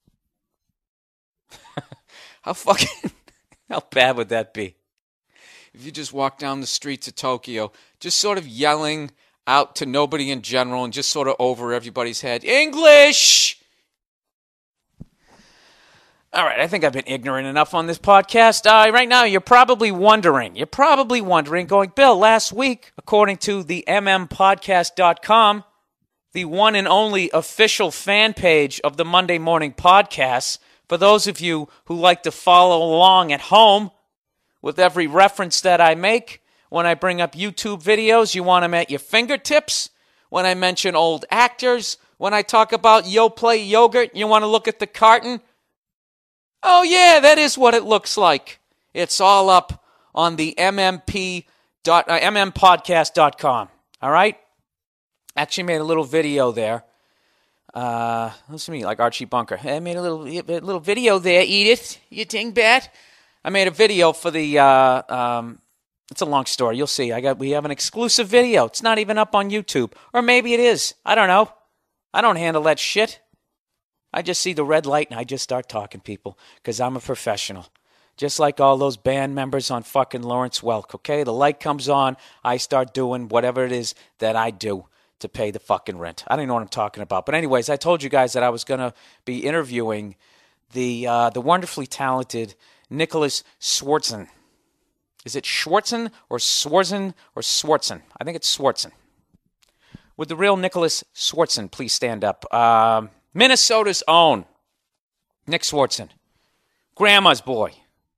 [SPEAKER 6] How fucking, how bad would that be? If you just walk down the streets of Tokyo, just sort of yelling out to nobody in general and just sort of over everybody's head, English! All right, I think I've been ignorant enough on this podcast. Uh, right now, you're probably wondering, you're probably wondering, going, Bill, last week, according to the m m podcast dot com, the one and only official fan page of the Monday Morning Podcast, for those of you who like to follow along at home with every reference that I make, when I bring up YouTube videos, you want them at your fingertips. When I mention old actors, when I talk about Yoplait yogurt, you want to look at the carton. Oh, yeah, that is what it looks like. It's all up on the m m p dot, uh, m m podcast dot com. All right? Actually made a little video there. Uh, listen to me, like Archie Bunker. I made a little a little video there, Edith, you dingbat. I made a video for the, uh, um, it's a long story. You'll see. I got. We have an exclusive video. It's not even up on YouTube. Or maybe it is. I don't know. I don't handle that shit. I just see the red light and I just start talking, people, because I'm a professional. Just like all those band members on fucking Lawrence Welk, okay? The light comes on, I start doing whatever it is that I do to pay the fucking rent. I don't know what I'm talking about. But anyways, I told you guys that I was going to be interviewing the uh, the wonderfully talented Nicholas Swartzen. Is it Schwartzen or Swartzen or Swartzen? I think it's Swartzen. Would the real Nicholas Swartzen please stand up? Um... Minnesota's own Nick Swartzen. Grandma's Boy.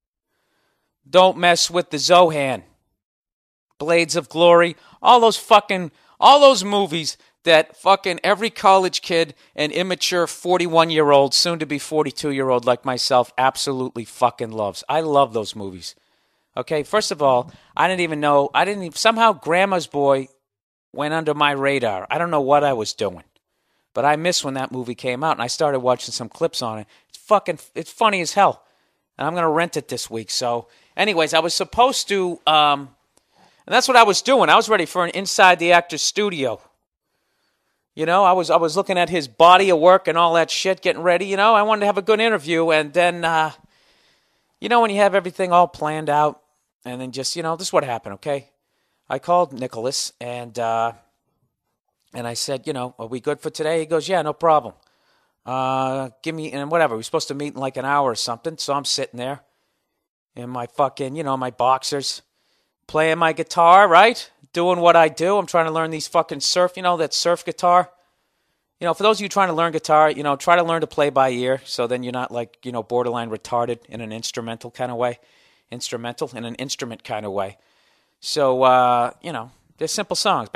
[SPEAKER 6] Don't Mess with the Zohan. Blades of Glory. All those fucking, all those movies that fucking every college kid and immature forty-one-year-old, soon-to-be forty-two-year-old like myself absolutely fucking loves. I love those movies. Okay, first of all, I didn't even know, I didn't even, somehow Grandma's Boy went under my radar. I don't know what I was doing. But I missed when that movie came out, and I started watching some clips on it. It's fucking, it's funny as hell. And I'm going to rent it this week. So, anyways, I was supposed to, um, and that's what I was doing. I was ready for an Inside the Actor's Studio. You know, I was I was looking at his body of work and all that shit, getting ready. You know, I wanted to have a good interview. And then, uh, you know, when you have everything all planned out, and then just, you know, this is what happened, okay? I called Nicholas, and, uh, And I said, you know, are we good for today? He goes, yeah, no problem. Uh, give me, and whatever. We're supposed to meet in like an hour or something. So I'm sitting there in my fucking, you know, my boxers, playing my guitar, right? Doing what I do. I'm trying to learn these fucking surf, you know, that surf guitar. You know, for those of you trying to learn guitar, you know, try to learn to play by ear. So then you're not like, you know, borderline retarded in an instrumental kind of way. Instrumental in an instrument kind of way. So, uh, you know. They're simple songs.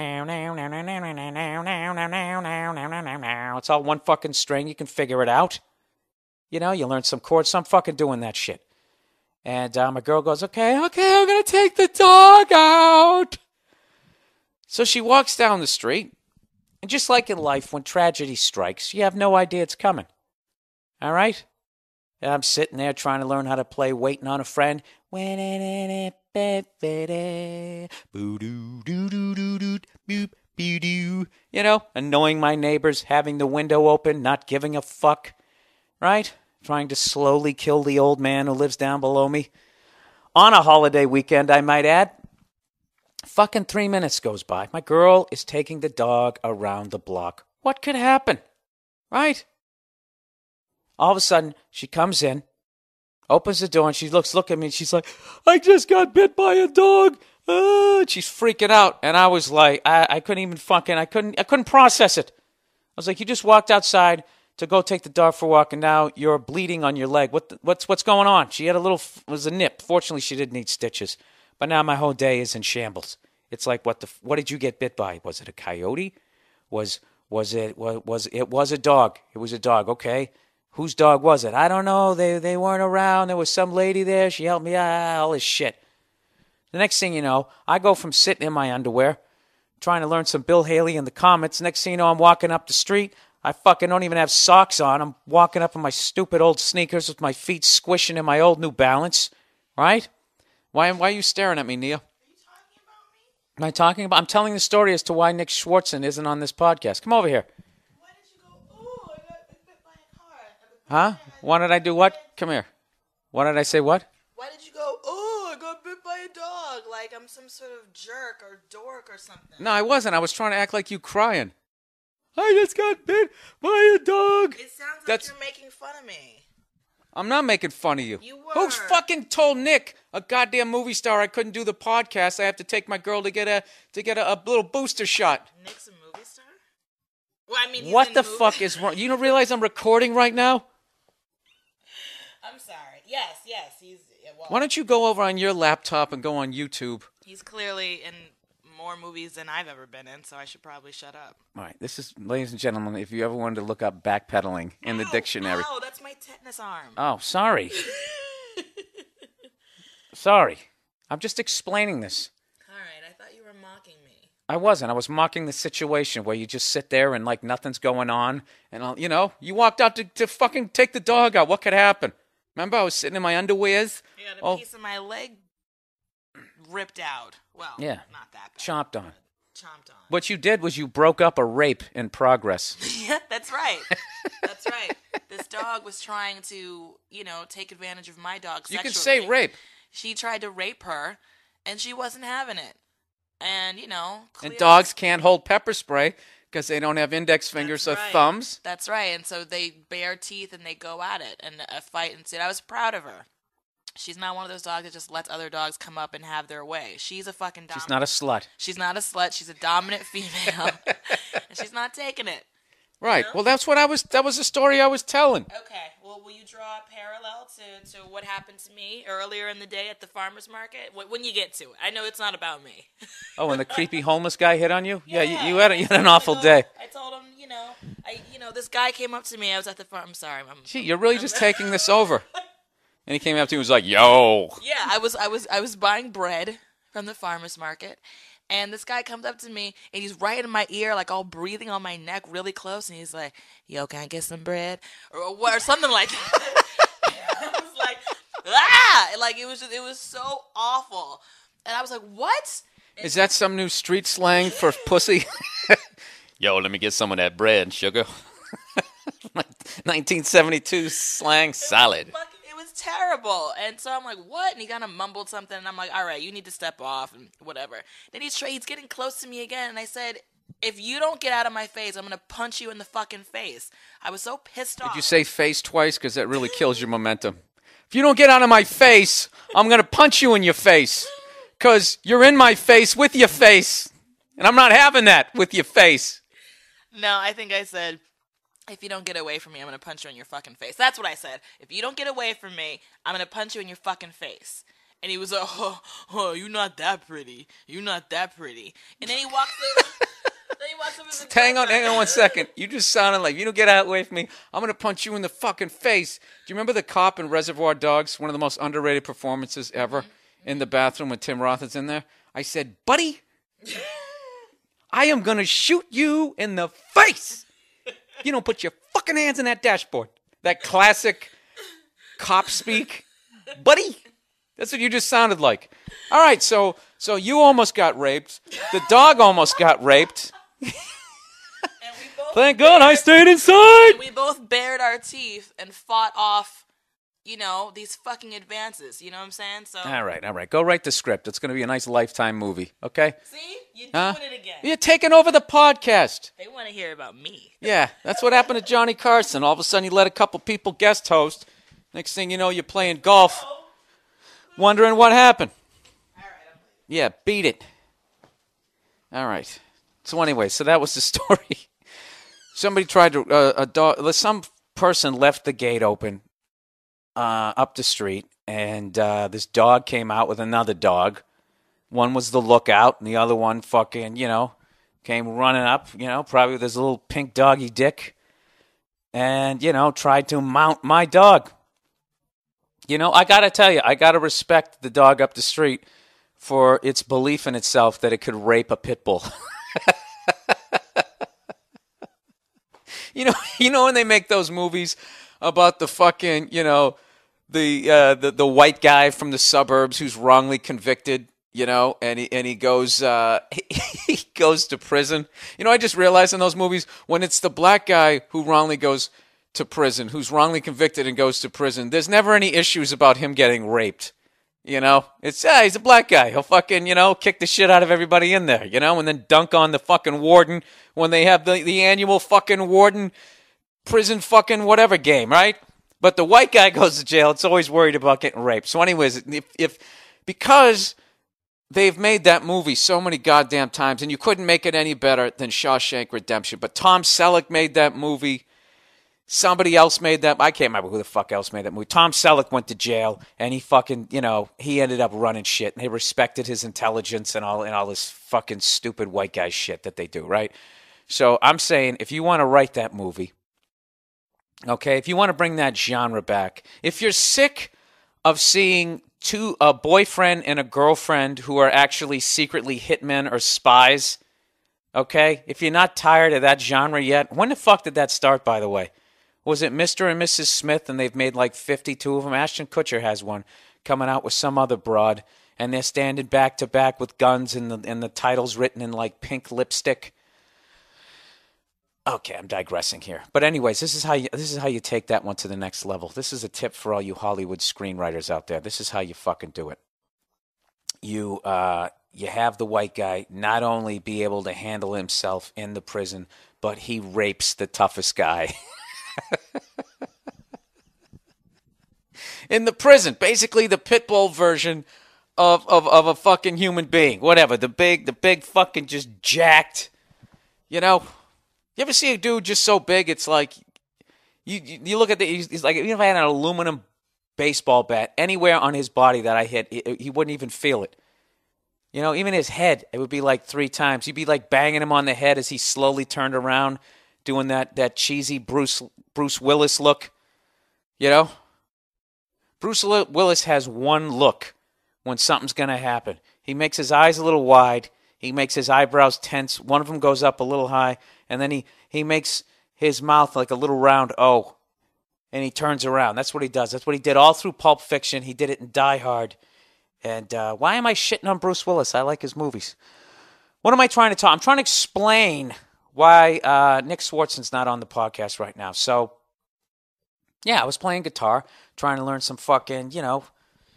[SPEAKER 6] It's all one fucking string. You can figure it out. You know, you learn some chords. So I'm fucking doing that shit. And uh, my girl goes, okay, okay, I'm going to take the dog out. So she walks down the street. And just like in life, when tragedy strikes, you have no idea it's coming. All right? And I'm sitting there trying to learn how to play Waiting on a Friend. You know, annoying my neighbors, having the window open, not giving a fuck, right? Trying to slowly kill the old man who lives down below me. On a holiday weekend, I might add. Fucking three minutes goes by. My girl is taking the dog around the block. What could happen, right? All of a sudden, she comes in. Opens the door and she looks, look at me and she's like, I just got bit by a dog. Uh, she's freaking out. And I was like, I, I couldn't even fucking, I couldn't, I couldn't process it. I was like, you just walked outside to go take the dog for a walk and now you're bleeding on your leg. What, the, what's, what's going on? She had a little, it was a nip. Fortunately, she didn't need stitches. But now my whole day is in shambles. It's like, what the, what did you get bit by? Was it a coyote? Was, was it, was, was it was a dog. It was a dog. Okay. Whose dog was it? I don't know. They they weren't around. There was some lady there. She helped me out. All this shit. The next thing you know, I go from sitting in my underwear, trying to learn some Bill Haley in the comments. Next thing you know, I'm walking up the street. I fucking don't even have socks on. I'm walking up in my stupid old sneakers with my feet squishing in my old New Balance. Right? Why, why are you staring at me, Nia? Are you talking about me? Am I talking about? I'm telling the story as to why Nick Swartzen isn't on this podcast. Come over here. Huh? Why did I do what? Come here. Why did I say what?
[SPEAKER 2] Why did you go, oh, I got bit by a dog, like I'm some sort of jerk or dork or something?
[SPEAKER 1] No, I wasn't. I was trying to act like you crying. I just got bit by a dog.
[SPEAKER 2] It sounds like
[SPEAKER 1] That's...
[SPEAKER 2] you're making fun of me.
[SPEAKER 6] I'm not making fun of you.
[SPEAKER 2] You were.
[SPEAKER 6] Who fucking told Nick, a goddamn movie star, I couldn't do the podcast? I have to take my girl to get a to get a, a little booster shot.
[SPEAKER 2] Nick's a movie star? Well, I mean, he's
[SPEAKER 6] What
[SPEAKER 2] in
[SPEAKER 6] the
[SPEAKER 2] movie.
[SPEAKER 6] fuck is wrong? You don't realize I'm recording right now?
[SPEAKER 2] I'm sorry. Yes, yes, he's. Yeah, well,
[SPEAKER 6] Why don't you go over on your laptop and go on YouTube?
[SPEAKER 2] he's clearly in more movies than I've ever been in, so I should probably shut up.
[SPEAKER 6] All right, this is, ladies and gentlemen, if you ever wanted to look up backpedaling in the
[SPEAKER 2] Ow,
[SPEAKER 6] dictionary.
[SPEAKER 2] Ow, that's my tetanus arm.
[SPEAKER 6] Oh, sorry. Sorry. I'm just explaining this.
[SPEAKER 2] All right, I thought you were mocking me.
[SPEAKER 6] I wasn't. I was mocking the situation where you just sit there and like nothing's going on. And, I'll, you know, you walked out to, to fucking take the dog out. What could happen? Remember, I was sitting in my underwears.
[SPEAKER 2] You got a
[SPEAKER 6] Oh.
[SPEAKER 2] piece of my leg ripped out. Well,
[SPEAKER 6] Yeah.
[SPEAKER 2] not that bad.
[SPEAKER 6] Chomped on.
[SPEAKER 2] Chomped on.
[SPEAKER 6] What you did was you broke up a rape in progress.
[SPEAKER 2] Yeah, that's right. That's right. This dog was trying to, you know, take advantage of my dog
[SPEAKER 6] You
[SPEAKER 2] sexually.
[SPEAKER 6] can say rape.
[SPEAKER 2] She tried to rape her, and she wasn't having it. And, you know...
[SPEAKER 6] And
[SPEAKER 2] clear-
[SPEAKER 6] dogs can't hold pepper spray because they don't have index fingers
[SPEAKER 2] That's
[SPEAKER 6] or
[SPEAKER 2] right.
[SPEAKER 6] thumbs.
[SPEAKER 2] That's right. And so they bare teeth and they go at it and a fight ensued. I was proud of her. She's not one of those dogs that just lets other dogs come up and have their way. She's a fucking dominant.
[SPEAKER 6] She's not a slut.
[SPEAKER 2] She's not a slut. She's a dominant female. And she's not taking it.
[SPEAKER 6] Right.
[SPEAKER 2] know?
[SPEAKER 6] Well, that's what I was. That was the story I was telling.
[SPEAKER 2] Okay. Well, will you draw a parallel to, to what happened to me earlier in the day at the farmer's market? Wh- When you get to it. I know it's not about me.
[SPEAKER 6] Oh, and the creepy homeless guy hit on you? Yeah,
[SPEAKER 2] Yeah.
[SPEAKER 6] you, you, had, a, you had an awful
[SPEAKER 2] You know,
[SPEAKER 6] day.
[SPEAKER 2] I told him, you know, I, you know, this guy came up to me. I was at the farm. I'm sorry. I'm,
[SPEAKER 6] Gee, you're really just taking this over. And he came up to you and was like, yo.
[SPEAKER 2] Yeah, I was I was I was buying bread from the farmer's market, and this guy comes up to me and he's right in my ear, like all breathing on my neck, really close, and he's like, "Yo, can I get some bread?" or or, or something like that. I was like, ah, like it was just it was so awful, and I was like, what?
[SPEAKER 6] Is that some new street slang for pussy? Yo, let me get some of that bread, sugar. nineteen seventy-two slang solid.
[SPEAKER 2] Fuck, it was terrible. And so I'm like, what? And he kind of mumbled something. And I'm like, all right, you need to step off and whatever. Then he's, tra- he's getting close to me again. And I said, if you don't get out of my face, I'm going to punch you in the fucking face. I was so pissed off.
[SPEAKER 6] Did you say face twice? Because that really kills your momentum. If you don't get out of my face, I'm going to punch you in your face. Because you're in my face with your face. And I'm not having that with your face.
[SPEAKER 2] No, I think I said, if you don't get away from me, I'm going to punch you in your fucking face. That's what I said. If you don't get away from me, I'm going to punch you in your fucking face. And he was like, oh, oh, you're not that pretty. You're not that pretty. And then he walks over. then he walks over to the
[SPEAKER 6] Hang on,
[SPEAKER 2] door.
[SPEAKER 6] hang on one second. You just sounded like, if you don't get out away from me, I'm going to punch you in the fucking face. Do you remember the cop in Reservoir Dogs? One of the most underrated performances ever mm-hmm. in the bathroom when Tim Roth is in there. I said, buddy, I am going to shoot you in the face. You don't put your fucking hands in that dashboard. That classic cop speak. Buddy, that's what you just sounded like. All right, so so you almost got raped. The dog almost got raped.
[SPEAKER 2] And we both
[SPEAKER 6] Thank God I stayed inside.
[SPEAKER 2] we both bared our teeth and fought off, you know, these fucking advances. You know what I'm saying? So
[SPEAKER 6] All right, all right. Go write the script. It's going to be a nice Lifetime movie, okay?
[SPEAKER 2] see, you're doing
[SPEAKER 6] Huh?
[SPEAKER 2] it again.
[SPEAKER 6] You're taking over the podcast.
[SPEAKER 2] They want to hear about me.
[SPEAKER 6] Yeah, that's what happened to Johnny Carson. All of a sudden, you let a couple people guest host. Next thing you know, you're playing golf, wondering what happened.
[SPEAKER 2] All right, I'm
[SPEAKER 6] Yeah, beat it. All right. So anyway, so that was the story. Somebody tried to uh, a dog. Some person left the gate open uh, up the street, and uh, this dog came out with another dog. One was the lookout, and the other one fucking, you know, came running up, you know, probably with his little pink doggy dick, and, you know, tried to mount my dog. You know, I got to tell you, I got to respect the dog up the street for its belief in itself that it could rape a pit bull. you know, you know when they make those movies about the fucking, you know, the uh, the the white guy from the suburbs who's wrongly convicted, you know, and he and he goes uh, he goes to prison. You know, I just realized in those movies when it's the black guy who wrongly goes to prison, who's wrongly convicted and goes to prison, there's never any issues about him getting raped. You know, it's, yeah, he's a black guy. He'll fucking, you know, kick the shit out of everybody in there, you know, and then dunk on the fucking warden when they have the, the annual fucking warden prison fucking whatever game, right? But the white guy goes to jail. It's always worried about getting raped. So anyways, if, if because they've made that movie so many goddamn times, and you couldn't make it any better than Shawshank Redemption. But Tom Selleck made that movie. Somebody else made that. I can't remember who the fuck else made that movie. Tom Selleck went to jail, and he fucking, you know, he ended up running shit, and they respected his intelligence and all and all this fucking stupid white guy shit that they do, right? So I'm saying, if you want to write that movie, okay, if you want to bring that genre back, if you're sick of seeing two a boyfriend and a girlfriend who are actually secretly hitmen or spies, okay, if you're not tired of that genre yet, when the fuck did that start, by the way? Was it Mister and Missus Smith, and they've made like fifty-two of them? Ashton Kutcher has one coming out with some other broad, and they're standing back to back with guns, and the and the title's written in like pink lipstick. Okay, I'm digressing here. But anyways, this is how you this is how you take that one to the next level. This is a tip for all you Hollywood screenwriters out there. This is how you fucking do it. You uh, you have the white guy not only be able to handle himself in the prison, but he rapes the toughest guy. In the prison, basically the pit bull version of, of, of a fucking human being. Whatever, the big, the big fucking just jacked, you know. You ever see a dude just so big, it's like, you you, you look at the, he's, he's like, even if I had an aluminum baseball bat anywhere on his body that I hit, he, he wouldn't even feel it. You know, even his head, it would be like three times. You'd be like banging him on the head as he slowly turned around, doing that, that cheesy Bruce Bruce Willis look, you know? Bruce Willis has one look when something's going to happen. He makes his eyes a little wide. He makes his eyebrows tense. One of them goes up a little high. And then he, he makes his mouth like a little round O. And he turns around. That's what he does. That's what he did all through Pulp Fiction. He did it in Die Hard. And uh, why am I shitting on Bruce Willis? I like his movies. What am I trying to talk? I'm trying to explain why uh, Nick Swartzen's not on the podcast right now. So, yeah, I was playing guitar, trying to learn some fucking, you know,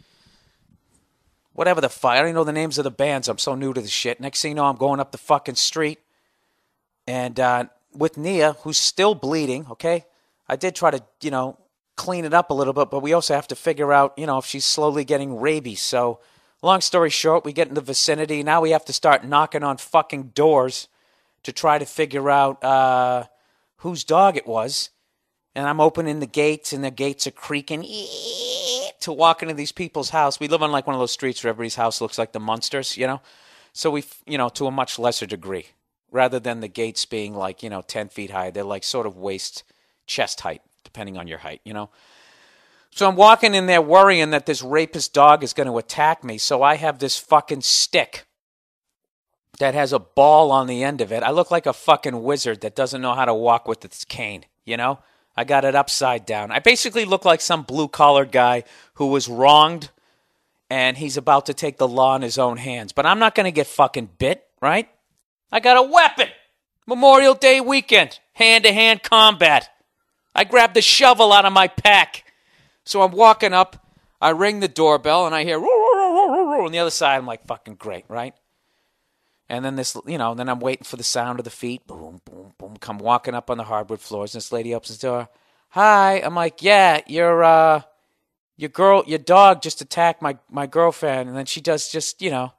[SPEAKER 6] whatever the fuck. I don't even know the names of the bands. I'm so new to the shit. Next thing you know, I'm going up the fucking street. And uh, with Nia, who's still bleeding, okay? I did try to, you know, clean it up a little bit, but we also have to figure out, you know, if she's slowly getting rabies. So, long story short, we get in the vicinity. Now we have to start knocking on fucking doors to try to figure out uh, whose dog it was. And I'm opening the gates, and the gates are creaking to walk into these people's house. We live on like one of those streets where everybody's house looks like the Munsters, you know? So we, you know, to a much lesser degree. Rather than the gates being like, you know, ten feet high, they're like sort of waist, chest height, depending on your height, you know? So I'm walking in there worrying that this rapist dog is going to attack me. So I have this fucking stick that has a ball on the end of it. I look like a fucking wizard that doesn't know how to walk with its cane, you know? I got it upside down. I basically look like some blue-collar guy who was wronged, and he's about to take the law in his own hands. But I'm not going to get fucking bit, right? I got a weapon. Memorial Day weekend. Hand-to-hand combat. I grabbed the shovel out of my pack. So I'm walking up. I ring the doorbell, and I hear, on the other side, I'm like, fucking great, right? And then this, you know, then I'm waiting for the sound of the feet. Boom, boom, boom. Come walking up on the hardwood floors. And this lady opens the door. Hi. I'm like, yeah, your uh, your girl, your dog just attacked my, my girlfriend. And then she does just, you know,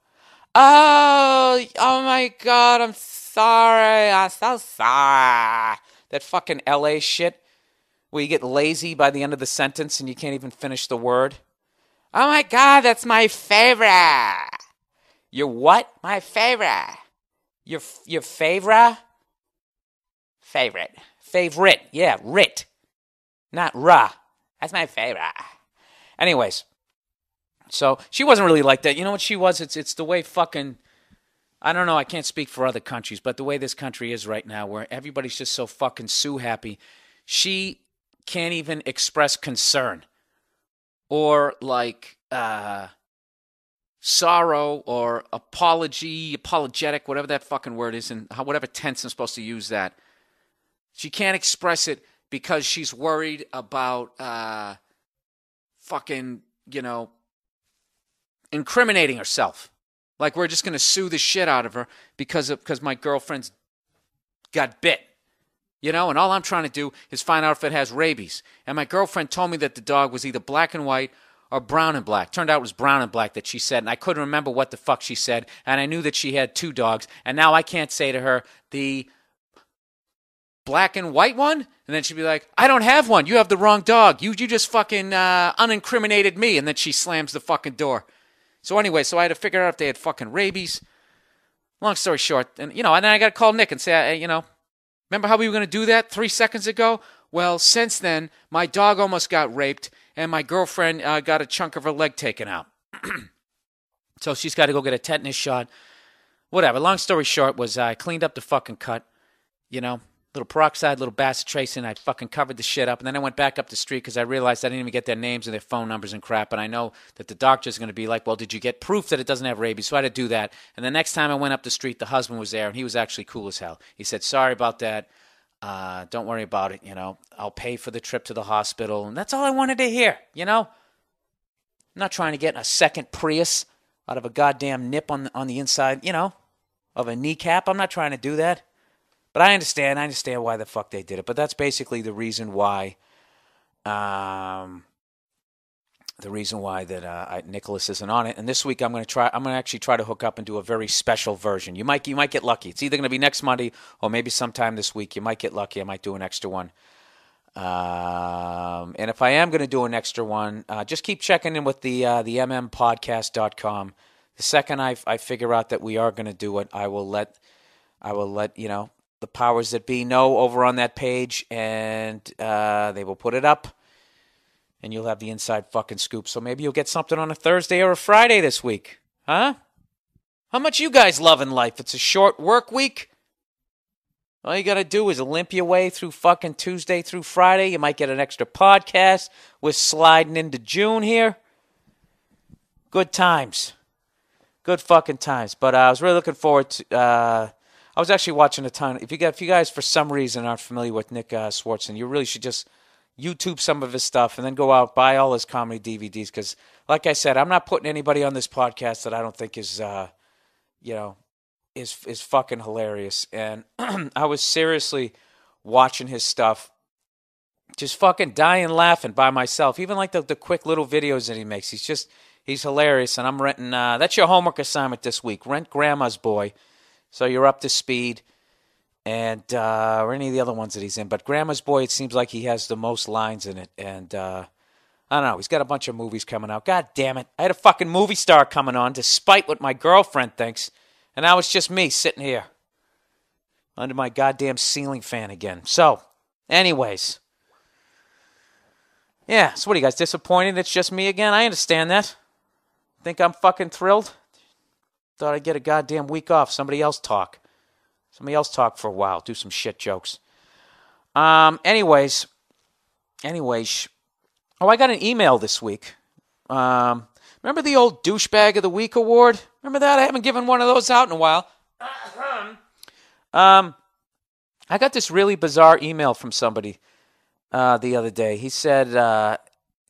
[SPEAKER 6] oh, oh my God, I'm sorry. I'm so sorry. That fucking L A shit where you get lazy by the end of the sentence and you can't even finish the word. Oh my God, that's my favorite. Your what? My favorite. Your your favorite? Favorite. Favorite. Yeah, writ. Not ra. That's my favorite. Anyways. So, she wasn't really like that. You know what she was? It's it's the way fucking, I don't know, I can't speak for other countries, but the way this country is right now, where everybody's just so fucking Sue happy, she can't even express concern. Or, like, uh... sorrow or apology, apologetic, whatever that fucking word is, and whatever tense I'm supposed to use that. She can't express it because she's worried about uh, fucking, you know, incriminating herself. Like we're just going to sue the shit out of her because of, because my girlfriend's got bit. You know, and all I'm trying to do is find out if it has rabies. And my girlfriend told me that the dog was either black and white or brown and black. Turned out it was brown and black that she said, and I couldn't remember what the fuck she said, and I knew that she had two dogs, and now I can't say to her, the black and white one? And then she'd be like, I don't have one. You have the wrong dog. You you just fucking uh, unincriminated me. And then she slams the fucking door. So anyway, so I had to figure out if they had fucking rabies. Long story short, and you know, and then I got to call Nick and say, hey, you know, remember how we were going to do that three seconds ago? Well, since then, my dog almost got raped, and my girlfriend uh, got a chunk of her leg taken out. So she's got to go get a tetanus shot. Whatever. Long story short was I cleaned up the fucking cut, you know, little peroxide, little bacitracin. I fucking covered the shit up, and then I went back up the street because I realized I didn't even get their names and their phone numbers and crap, and I know that the doctor's going to be like, well, did you get proof that it doesn't have rabies? So I had to do that. And the next time I went up the street, the husband was there, and he was actually cool as hell. He said, sorry about that. Uh, don't worry about it, you know. I'll pay for the trip to the hospital, and that's all I wanted to hear, you know. I'm not trying to get a second Prius out of a goddamn nip on the, on the inside, you know, of a kneecap. I'm not trying to do that. But I understand. I understand why the fuck they did it. But that's basically the reason why, um, the reason why that uh, I, Nicholas isn't on it. And this week I'm going to try. I'm going to actually try to hook up and do a very special version. You might you might get lucky. It's either going to be next Monday or maybe sometime this week. You might get lucky. I might do an extra one. Um, and if I am going to do an extra one, uh, just keep checking in with the uh, the m m podcast dot com. The second I I figure out that we are going to do it, I will let I will let you know the powers that be know over on that page, and uh, they will put it up, and you'll have the inside fucking scoop. So maybe you'll get something on a Thursday or a Friday this week, huh? How much you guys loving life? It's a short work week. All you got to do is limp your way through fucking Tuesday through Friday. You might get an extra podcast. We're sliding into June here. Good times. Good fucking times. But uh, I was really looking forward to... Uh, I was actually watching a ton. If you, got, if you guys, for some reason, aren't familiar with Nick uh, Swartzen, you really should just YouTube some of his stuff and then go out, buy all his comedy D V Ds. Because, like I said, I'm not putting anybody on this podcast that I don't think is, uh, you know... is is fucking hilarious. And I was seriously watching his stuff, just fucking dying laughing by myself. Even like the, the quick little videos that he makes. He's just, he's hilarious. And I'm renting, uh, that's your homework assignment this week. Rent Grandma's Boy. So you're up to speed. And, uh, or any of the other ones that he's in. But Grandma's Boy, it seems like he has the most lines in it. And, uh, I don't know. He's got a bunch of movies coming out. God damn it. I had a fucking movie star coming on, despite what my girlfriend thinks. And now it's just me sitting here under my goddamn ceiling fan again. So, anyways. Yeah, so what are you guys, disappointed it's just me again? I understand that. Think I'm fucking thrilled? Thought I'd get a goddamn week off. Somebody else talk. Somebody else talk for a while. Do some shit jokes. Um, anyways. Anyways. Oh, I got an email this week. Um... Remember the old Douchebag of the Week award? Remember that? I haven't given one of those out in a while. Um, I got this really bizarre email from somebody uh, the other day. He said, uh,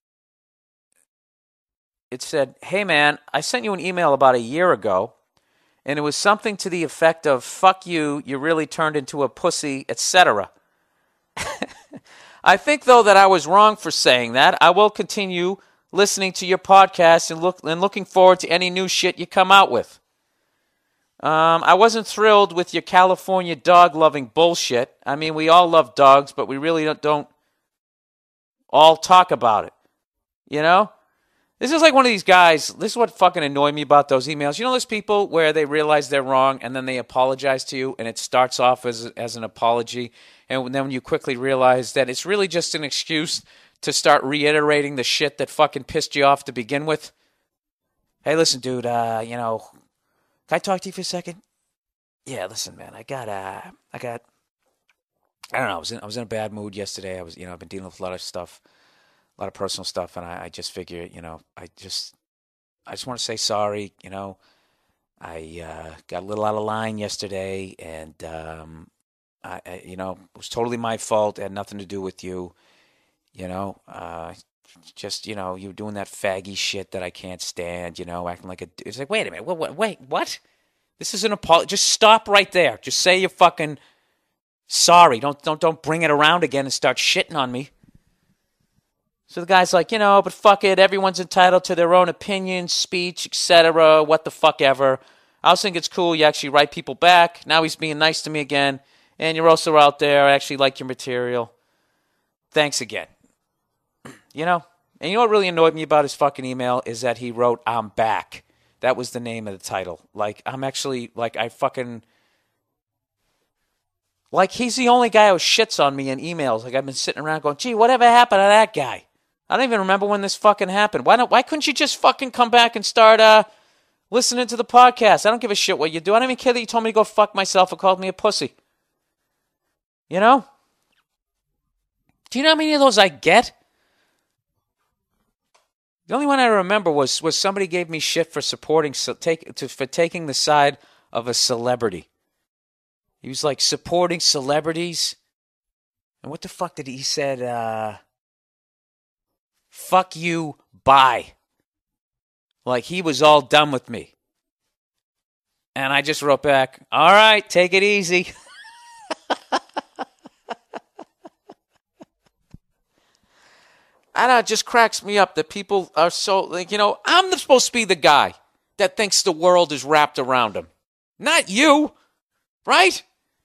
[SPEAKER 6] it said, hey man, I sent you an email about a year ago, and it was something to the effect of, fuck you, you really turned into a pussy, et cetera. I think, though, that I was wrong for saying that. I will continue listening to your podcast and look and looking forward to any new shit you come out with. Um, I wasn't thrilled with your California dog-loving bullshit. I mean, we all love dogs, but we really don't, don't all talk about it. You know? This is like one of these guys, this is what fucking annoyed me about those emails. You know those people where they realize they're wrong and then they apologize to you and it starts off as, as an apology, and then you quickly realize that it's really just an excuse to start reiterating the shit that fucking pissed you off to begin with. Hey, listen, dude, uh, you know, can I talk to you for a second? Yeah, listen, man, I got, uh, I got, I don't know, I was in, I was in a bad mood yesterday. I was, you know, I've been dealing with a lot of stuff, a lot of personal stuff, and I, I just figure, you know, I just, I just want to say sorry, you know. I uh, got a little out of line yesterday, and, um, I, I, you know, it was totally my fault. It had nothing to do with you. You know, uh, just, you know, you doing that faggy shit that I can't stand, you know, acting like a... It's like, wait a minute, wait, wait, wait what? This is an apology. Just stop right there. Just say you're fucking... Sorry, don't don't don't bring it around again and start shitting on me. So the guy's like, you know, but fuck it, everyone's entitled to their own opinion, speech, et cetera, what the fuck ever. I also think it's cool you actually write people back. Now he's being nice to me again. And you're also out there. I actually like your material. Thanks again. You know? And you know what really annoyed me about his fucking email is that he wrote, I'm back. That was the name of the title. Like, I'm actually, like, I fucking... Like, he's the only guy who shits on me in emails. Like, I've been sitting around going, gee, whatever happened to that guy? I don't even remember when this fucking happened. Why don't? Why couldn't you just fucking come back and start uh, listening to the podcast? I don't give a shit what you do. I don't even care that you told me to go fuck myself or called me a pussy. You know? Do you know how many of those I get? The only one I remember was was somebody gave me shit for supporting so take to, for taking the side of a celebrity. He was like supporting celebrities, and what the fuck did he, he said? Uh, Fuck you, bye. Like he was all done with me. And I just wrote back, all right, take it easy. And it just cracks me up that people are so, like, you know, I'm supposed to be the guy that thinks the world is wrapped around him. Not you, right?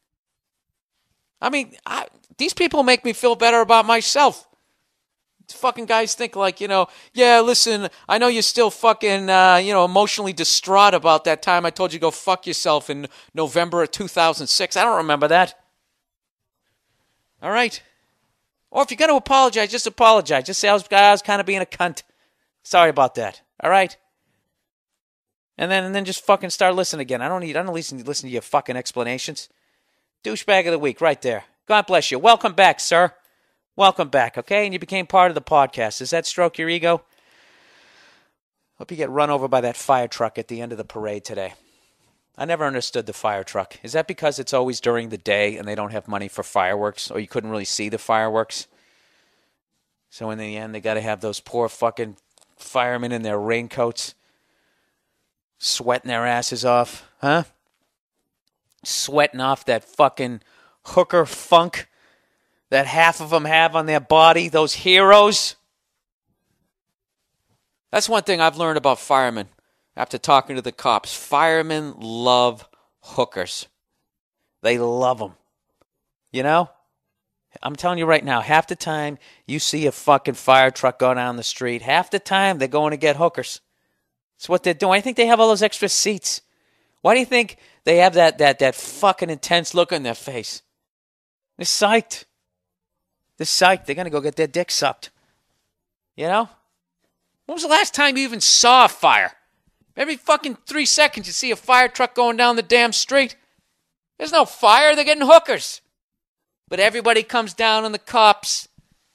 [SPEAKER 6] I mean, I, these people make me feel better about myself. Fucking guys think like, you know, yeah, listen, I know you're still fucking, uh, you know, emotionally distraught about that time I told you to go fuck yourself in November of two thousand six. I don't remember that. All right? Or if you're going to apologize, just apologize. Just say I was, I was kind of being a cunt. Sorry about that. All right? And then and then just fucking start listening again. I don't need, I don't listen, listen to your fucking explanations. Douchebag of the week right there. God bless you. Welcome back, sir. Welcome back, okay? And you became part of the podcast. Does that stroke your ego? Hope you get run over by that fire truck at the end of the parade today. I never understood the fire truck. Is that because it's always during the day and they don't have money for fireworks, or you couldn't really see the fireworks? So in the end, they got to have those poor fucking firemen in their raincoats sweating their asses off, huh? Sweating off that fucking hooker funk that half of them have on their body, those heroes. That's one thing I've learned about firemen after talking to the cops. Firemen love hookers. They love them. You know? I'm telling you right now, half the time you see a fucking fire truck go down the street, half the time they're going to get hookers. That's what they're doing. I think they have all those extra seats. Why do you think they have that that that fucking intense look on their face? They're psyched. They're psyched. They're going to go get their dick sucked. You know? When was the last time you even saw a fire? Every fucking three seconds you see a fire truck going down the damn street. There's no fire. They're getting hookers. But everybody comes down on the cops.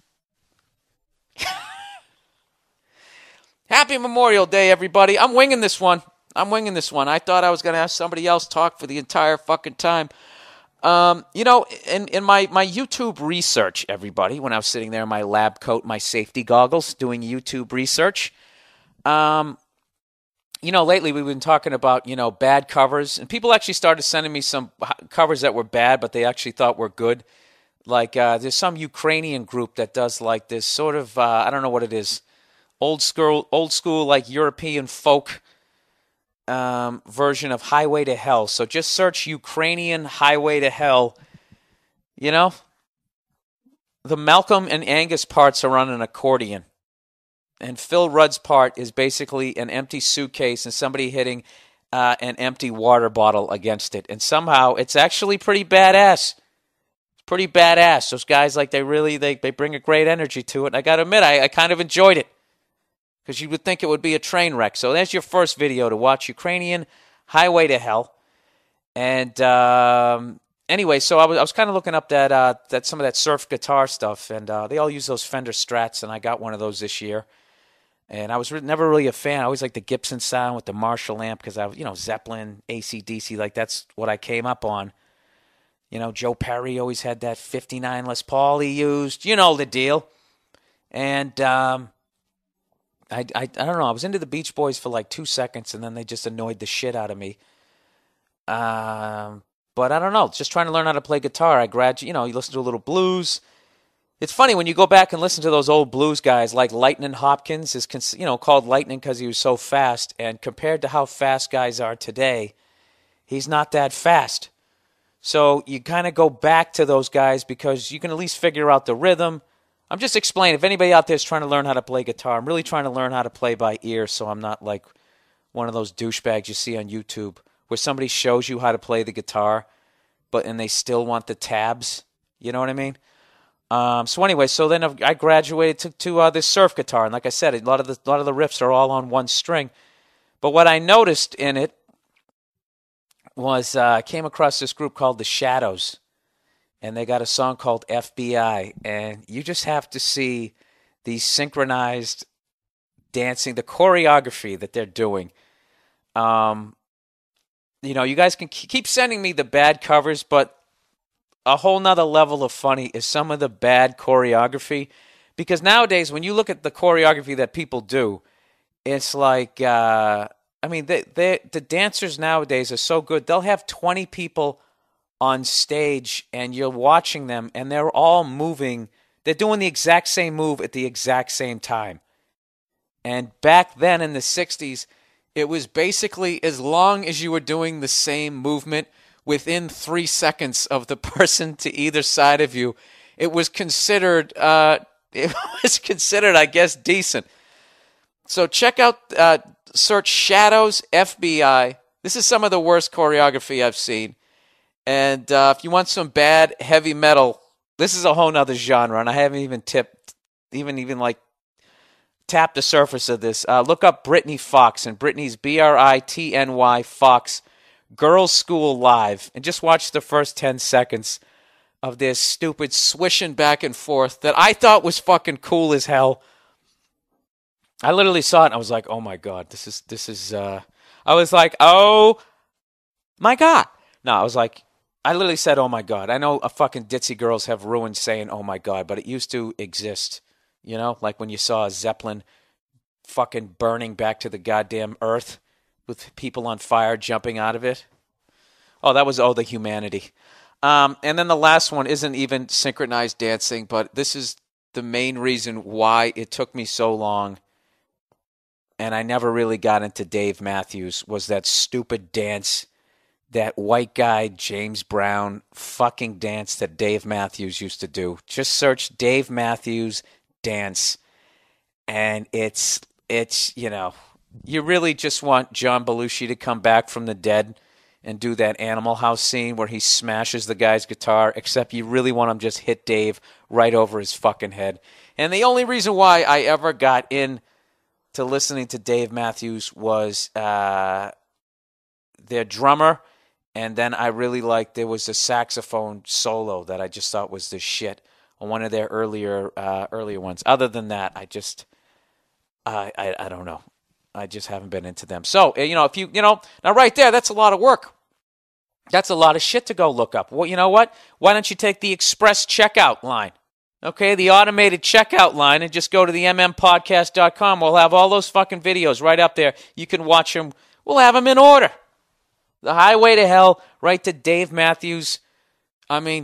[SPEAKER 6] Happy Memorial Day, everybody. I'm winging this one. I'm winging this one. I thought I was going to have somebody else talk for the entire fucking time. Um, you know, in, in my, my YouTube research, everybody, when I was sitting there in my lab coat, my safety goggles, doing YouTube research, um, you know, lately we've been talking about, you know, bad covers. And people actually started sending me some covers that were bad, but they actually thought were good. Like, uh, there's some Ukrainian group that does, like, this sort of, uh, I don't know what it is, old school, old school, like, European folk Um, version of Highway to Hell. So just search Ukrainian Highway to Hell. You know, the Malcolm and Angus parts are on an accordion. And Phil Rudd's part is basically an empty suitcase and somebody hitting uh, an empty water bottle against it. And somehow it's actually pretty badass. It's pretty badass. Those guys, like, they really, they, they bring a great energy to it. And I got to admit, I, I kind of enjoyed it. Because you would think it would be a train wreck. So there's your first video to watch, Ukrainian Highway to Hell. And um, anyway, so I was I was kind of looking up that uh, that some of that surf guitar stuff, and uh, they all use those Fender Strats, and I got one of those this year. And I was re- never really a fan. I always liked the Gibson sound with the Marshall amp because I, you know, Zeppelin, A C D C, like that's what I came up on. You know, Joe Perry always had that fifty-nine Les Paul he used. You know the deal. And um, I, I, I don't know. I was into the Beach Boys for like two seconds, and then they just annoyed the shit out of me. Um, but I don't know. Just trying to learn how to play guitar. I grad, you know, you listen to a little blues. It's funny when you go back and listen to those old blues guys like Lightning Hopkins is, you know, called Lightning because he was so fast. And compared to how fast guys are today, he's not that fast. So you kind of go back to those guys because you can at least figure out the rhythm. I'm just explaining. If anybody out there is trying to learn how to play guitar, I'm really trying to learn how to play by ear so I'm not like one of those douchebags you see on YouTube where somebody shows you how to play the guitar, but and they still want the tabs. You know what I mean? Um, so anyway, so then I graduated to, to uh, this surf guitar, and like I said, a lot of the a lot of the riffs are all on one string. But what I noticed in it was uh, I came across this group called The Shadows, and they got a song called F B I, and you just have to see the synchronized dancing, the choreography that they're doing. Um, you know, you guys can keep sending me the bad covers, but a whole nother level of funny is some of the bad choreography. Because nowadays, when you look at the choreography that people do, it's like, uh, I mean, they, they, the dancers nowadays are so good. They'll have twenty people on stage, and you're watching them, and they're all moving. They're doing the exact same move at the exact same time. And back then in the sixties, it was basically as long as you were doing the same movement within three seconds of the person to either side of you, it was considered, uh, it was considered, I guess, decent. So check out, uh, search Shadows F B I. This is some of the worst choreography I've seen. And uh, if you want some bad heavy metal, this is a whole nother genre, and I haven't even tipped, even even like tapped the surface of this. Uh, look up Brittany Fox, and Brittany's B R I T N Y Fox. Girls School Live, and just watch the first ten seconds of this stupid swishing back and forth that I thought was fucking cool as hell. I literally saw it and I was like, oh my God, this is, this is, uh, I was like, oh my God. No, I was like, I literally said, oh my God. I know a fucking ditzy girls have ruined saying, oh my God, but it used to exist, you know, like when you saw a Zeppelin fucking burning back to the goddamn earth with people on fire jumping out of it. Oh, that was, oh, the humanity. Um, and then the last one isn't even synchronized dancing, but this is the main reason why it took me so long and I never really got into Dave Matthews, was that stupid dance, that white guy, James Brown fucking dance that Dave Matthews used to do. Just search Dave Matthews dance, and it's, it's you know... You really just want John Belushi to come back from the dead and do that Animal House scene where he smashes the guy's guitar, except you really want him just hit Dave right over his fucking head. And the only reason why I ever got in to listening to Dave Matthews was uh, their drummer, and then I really liked, there was a saxophone solo that I just thought was the shit on one of their earlier uh, earlier ones. Other than that, I just, I, I I don't know. I just haven't been into them. So, you know, if you, you know, now right there, that's a lot of work. That's a lot of shit to go look up. Well, you know what? Why don't you take the express checkout line? Okay, the automated checkout line, and just go to the m m podcast dot com. We'll have all those fucking videos right up there. You can watch them. We'll have them in order. The Highway to Hell, right to Dave Matthews. I mean,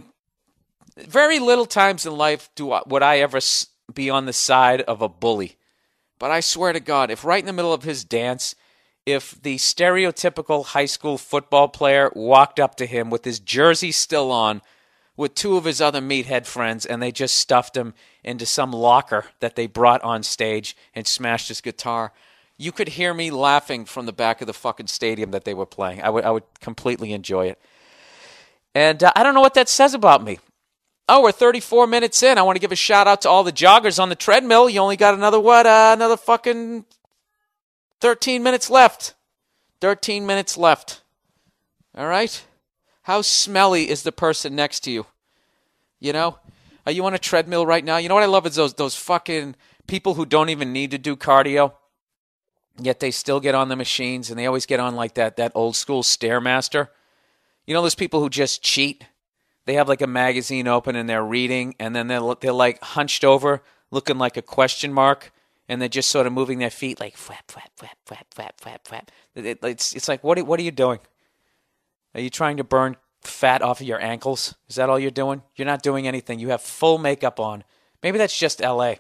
[SPEAKER 6] very little times in life do I, would I ever be on the side of a bully. But I swear to God, if right in the middle of his dance, if the stereotypical high school football player walked up to him with his jersey still on, with two of his other meathead friends, and they just stuffed him into some locker that they brought on stage and smashed his guitar, you could hear me laughing from the back of the fucking stadium that they were playing. I would, I would completely enjoy it. And uh, I don't know what that says about me. Oh, we're thirty-four minutes in. I want to give a shout out to all the joggers on the treadmill. You only got another, what, uh, another fucking thirteen minutes left. thirteen minutes left. All right? How smelly is the person next to you? You know? Are you on a treadmill right now? You know what I love is those those fucking people who don't even need to do cardio, yet they still get on the machines, and they always get on like that, that old school Stairmaster. You know those people who just cheat? They have like a magazine open and they're reading, and then they're, they're like hunched over, looking like a question mark, and they're just sort of moving their feet like flap, flap, flap, flap, flap, flap, flap. It, it's, it's like, what, what are you doing? Are you trying to burn fat off of your ankles? Is that all you're doing? You're not doing anything. You have full makeup on. Maybe that's just L A.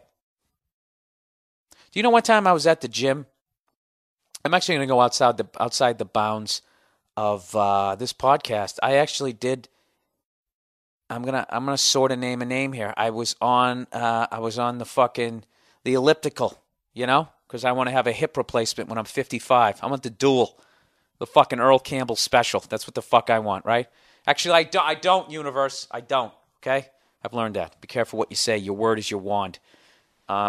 [SPEAKER 6] Do you know one time I was at the gym? I'm actually going to go outside the outside the bounds of uh, this podcast. I actually did. I'm gonna I'm gonna sort of name a name here. I was on uh, I was on the fucking the elliptical, you know, because I want to have a hip replacement when I'm fifty-five. I want the dual, the fucking Earl Campbell special. That's what the fuck I want, right? Actually, I don't. I don't. Universe, I don't. Okay, I've learned that. Be careful what you say. Your word is your wand. Um.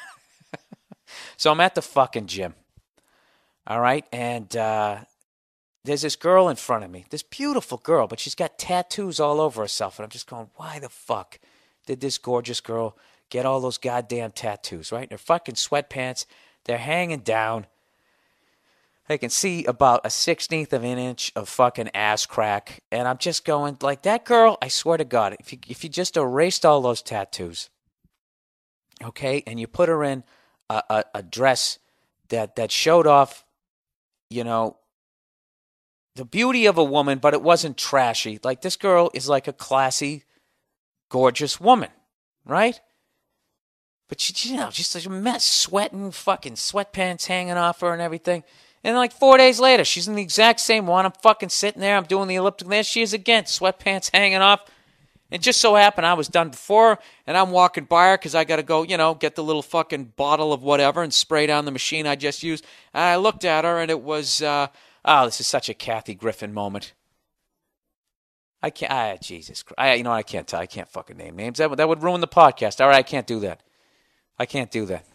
[SPEAKER 6] So I'm at the fucking gym. All right, and uh, there's this girl in front of me, this beautiful girl, but she's got tattoos all over herself, and I'm just going, why the fuck did this gorgeous girl get all those goddamn tattoos, right? And her fucking sweatpants, they're hanging down. I can see about a sixteenth of an inch of fucking ass crack, and I'm just going, like, that girl, I swear to God, if you, if you just erased all those tattoos, okay, and you put her in a, a, a dress that, that showed off, you know, the beauty of a woman, but it wasn't trashy. Like, this girl is like a classy, gorgeous woman, right? But she, you know, just a mess, sweating, fucking sweatpants hanging off her and everything. And like four days later, she's in the exact same one. I'm fucking sitting there, I'm doing the elliptical. There she is again, sweatpants hanging off. It just so happened I was done before, and I'm walking by her because I got to go, you know, get the little fucking bottle of whatever and spray down the machine I just used. And I looked at her, and it was, uh, oh, this is such a Kathy Griffin moment. I can't, ah, Jesus Christ. I, you know, I can't tell. I can't fucking name names. That would, that would ruin the podcast. All right, I can't do that. I can't do that.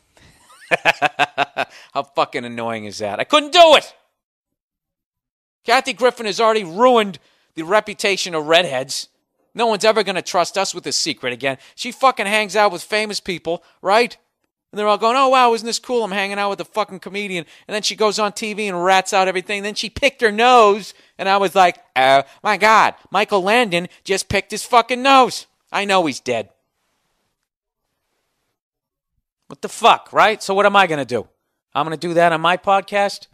[SPEAKER 6] How fucking annoying is that? I couldn't do it! Kathy Griffin has already ruined the reputation of redheads. No one's ever going to trust us with this secret again. She fucking hangs out with famous people, right? And they're all going, oh, wow, isn't this cool? I'm hanging out with a fucking comedian. And then she goes on T V and rats out everything. Then she picked her nose. And I was like, oh, my God, Michael Landon just picked his fucking nose. I know he's dead. What the fuck, right? So what am I going to do? I'm going to do that on my podcast?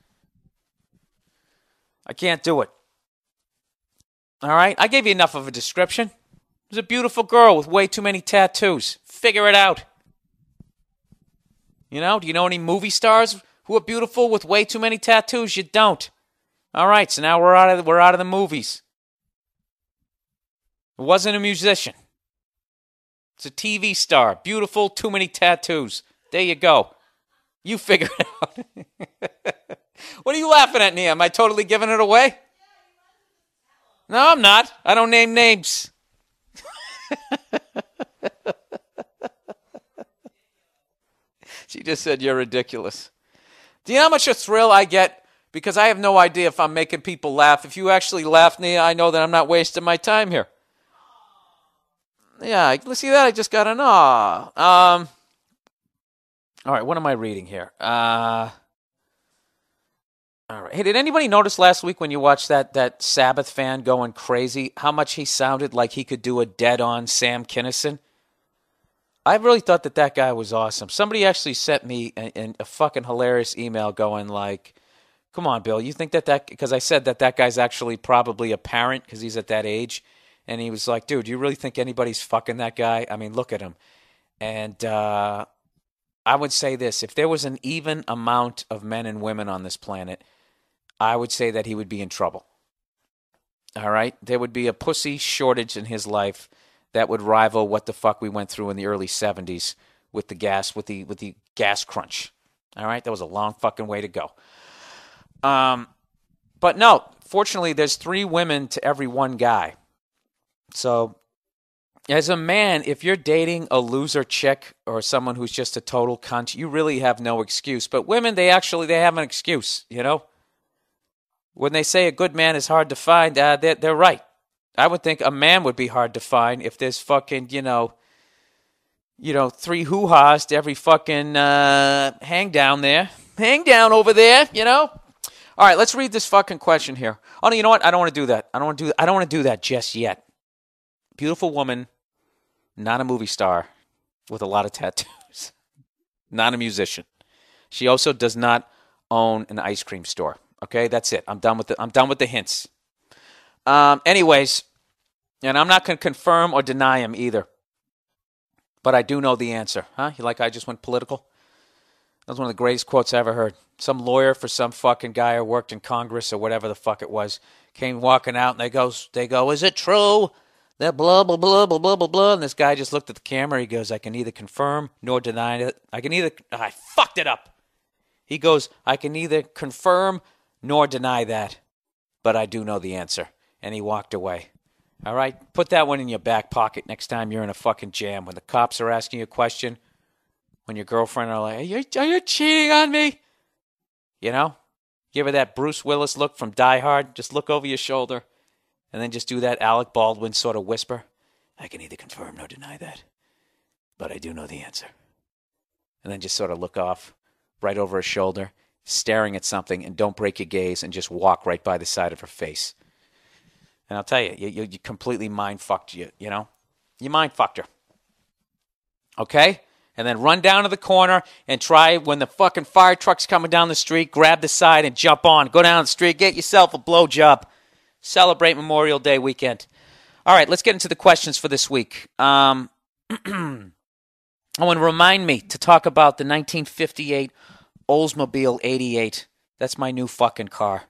[SPEAKER 6] I can't do it. All right? I gave you enough of a description. There's a beautiful girl with way too many tattoos. Figure it out. You know, do you know any movie stars who are beautiful with way too many tattoos? You don't. All right, so now we're out of the, we're out of the movies. It wasn't a musician. It's a T V star. Beautiful, too many tattoos. There you go. You figure it out. What are you laughing at, Nia? Am I totally giving it away? No, I'm not. I don't name names. She just said you're ridiculous. Do you know how much a thrill I get? Because I have no idea if I'm making people laugh. If you actually laugh, Nia, I know that I'm not wasting my time here. Yeah, let's see that. I just got an aw. Um, all right, what am I reading here? Uh, all right. Hey, did anybody notice last week when you watched that that Sabbath fan going crazy, how much he sounded like he could do a dead-on Sam Kinison? I really thought that that guy was awesome. Somebody actually sent me a, a fucking hilarious email going like, come on, Bill, you think that that, because I said that that guy's actually probably a parent because he's at that age. And he was like, dude, do you really think anybody's fucking that guy? I mean, look at him. And uh, I would say this. If there was an even amount of men and women on this planet, I would say that he would be in trouble. All right? There would be a pussy shortage in his life that would rival what the fuck we went through in the early seventies with the gas, with the with the gas crunch. All right? That was a long fucking way to go. Um, but no, fortunately, there's three women to every one guy. So, as a man, if you're dating a loser chick or someone who's just a total cunt, you really have no excuse. But women, they actually, they have an excuse, you know? When they say a good man is hard to find, uh, they're, they're right. I would think a man would be hard to find if there's fucking, you know, you know, three hoo-has to every fucking uh, hang down there. Hang down over there, you know? All right, let's read this fucking question here. Oh, no, you know what? I don't want to do that. I don't want to do I don't want to do that just yet. Beautiful woman, not a movie star, with a lot of tattoos. Not a musician. She also does not own an ice cream store. Okay, that's it. I'm done with the I'm done with the hints. Um, anyways, And I'm not going to confirm or deny him either. But I do know the answer. Huh? You like I just went political? That was one of the greatest quotes I ever heard. Some lawyer for some fucking guy who worked in Congress or whatever the fuck it was came walking out and they go, they go, is it true that blah, blah, blah, blah, blah, blah, blah? And this guy just looked at the camera. He goes, I can neither confirm nor deny it. I can either, I fucked it up. He goes, I can neither confirm nor deny that, but I do know the answer. And he walked away. All right? Put that one in your back pocket next time you're in a fucking jam. When the cops are asking you a question, when your girlfriend are like, are you, are you cheating on me? You know? Give her that Bruce Willis look from Die Hard. Just look over your shoulder. And then just do that Alec Baldwin sort of whisper. I can neither confirm nor deny that, but I do know the answer. And then just sort of look off, right over her shoulder, staring at something, and don't break your gaze, and just walk right by the side of her face. And I'll tell you, you, you, you completely mind-fucked you, you know? You mind-fucked her. Okay? And then run down to the corner and try, when the fucking fire truck's coming down the street, grab the side and jump on. Go down the street, get yourself a blowjob. Celebrate Memorial Day weekend. All right, let's get into the questions for this week. Um, I want to remind me to talk about the nineteen fifty-eight Oldsmobile eighty-eight. That's my new fucking car.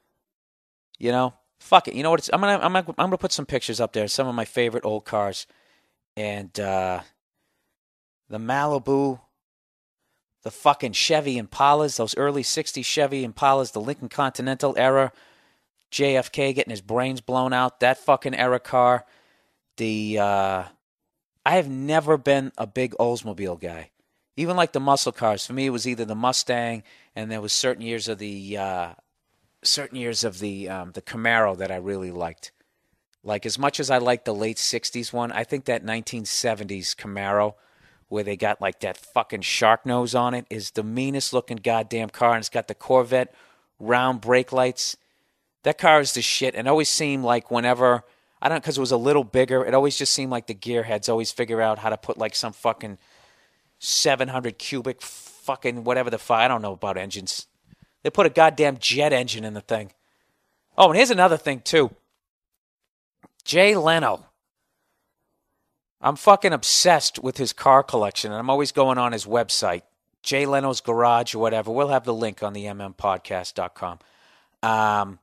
[SPEAKER 6] You know? Fuck it. You know what? It's, I'm gonna I'm gonna I'm gonna put some pictures up there. Some of my favorite old cars, and uh, the Malibu, the fucking Chevy Impalas, those early sixties Chevy Impalas, the Lincoln Continental era, J F K getting his brains blown out, that fucking era car. The uh, I have never been a big Oldsmobile guy. Even like the muscle cars, for me it was either the Mustang, and there was certain years of the. Uh, certain years of the um, the Camaro that I really liked. Like, as much as I liked the late sixties one, I think that nineteen seventies Camaro, where they got like that fucking shark nose on it, is the meanest looking goddamn car, and it's got the Corvette round brake lights. That car is the shit, and it always seemed like whenever, I don't know, because it was a little bigger, it always just seemed like the gearheads always figure out how to put like some fucking seven hundred cubic fucking whatever the fuck, I don't know about engines. They put a goddamn jet engine in the thing. Oh, and here's another thing, too. Jay Leno. I'm fucking obsessed with his car collection, and I'm always going on his website, Jay Leno's Garage or whatever. We'll have the link on the m m podcast dot com. Um,